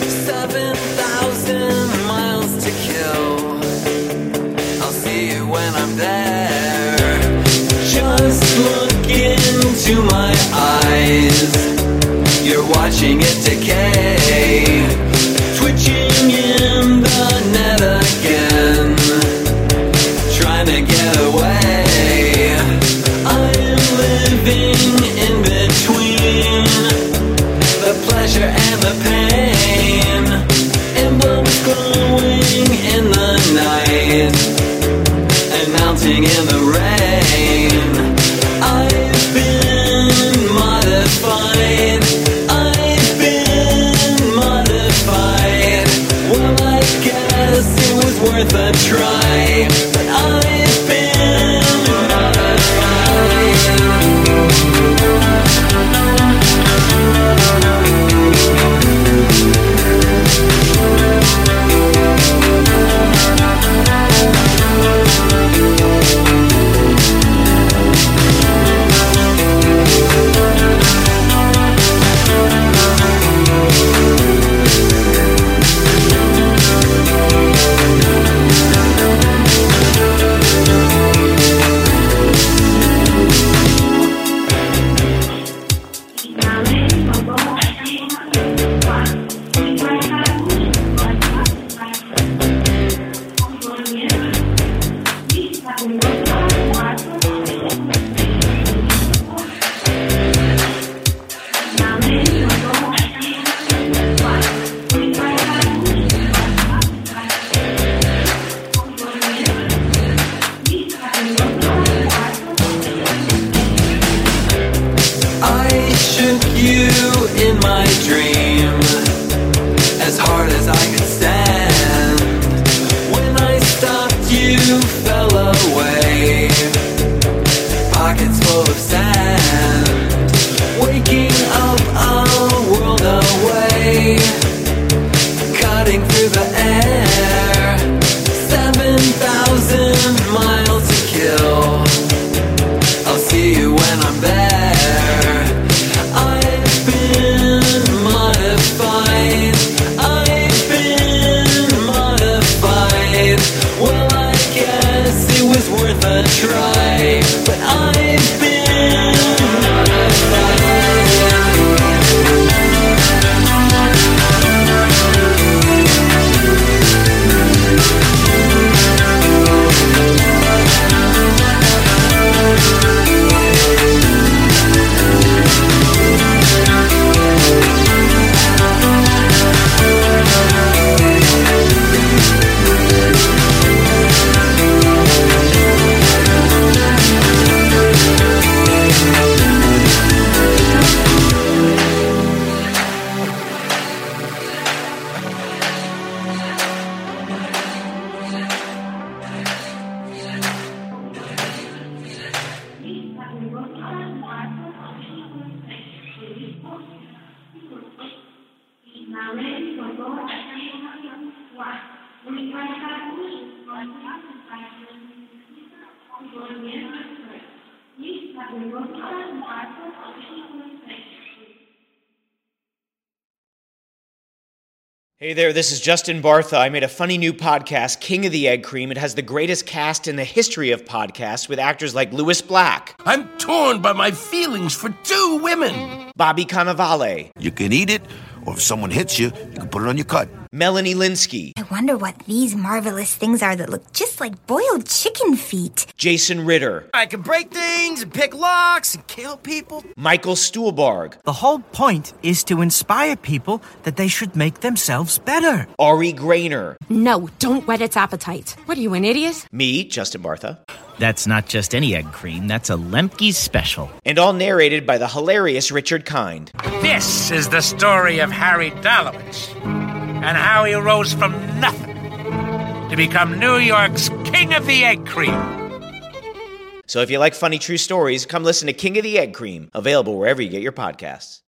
7,000 miles to kill. I'll see you when I'm there. Just look into my eyes, you're watching it decay, twitching in the net again, trying to get away. pockets full of sand. Waking up a world away, cutting through the air. 7,000 miles to kill. I'll see you when I'm there. I've been modified. I've been modified. Well, I guess it was worth a try. But I've been modified.
Hey there, this is Justin Bartha. I made a funny new podcast, King of the Egg Cream. It has the greatest cast in the history of podcasts with actors like Louis Black,
I'm torn by my feelings for two women.
Bobby Cannavale,
You can eat it, or if someone hits you, you can put it on your cut.
Melanie Linsky,
I wonder what these marvelous things are that look just like boiled chicken feet.
Jason Ritter,
I can break things and pick locks and kill people.
Michael Stuhlbarg,
The whole point is to inspire people that they should make themselves better.
Ari Grainer,
No, don't whet its appetite. What are you, an idiot?
me, Justin Bartha,
That's not just any egg cream, that's a Lemke's special.
and all narrated by the hilarious Richard Kind.
This is the story of Harry Dalowitz and how he rose from nothing to become New York's King of the Egg Cream.
So if you like funny true stories, come listen to King of the Egg Cream, available wherever you get your podcasts.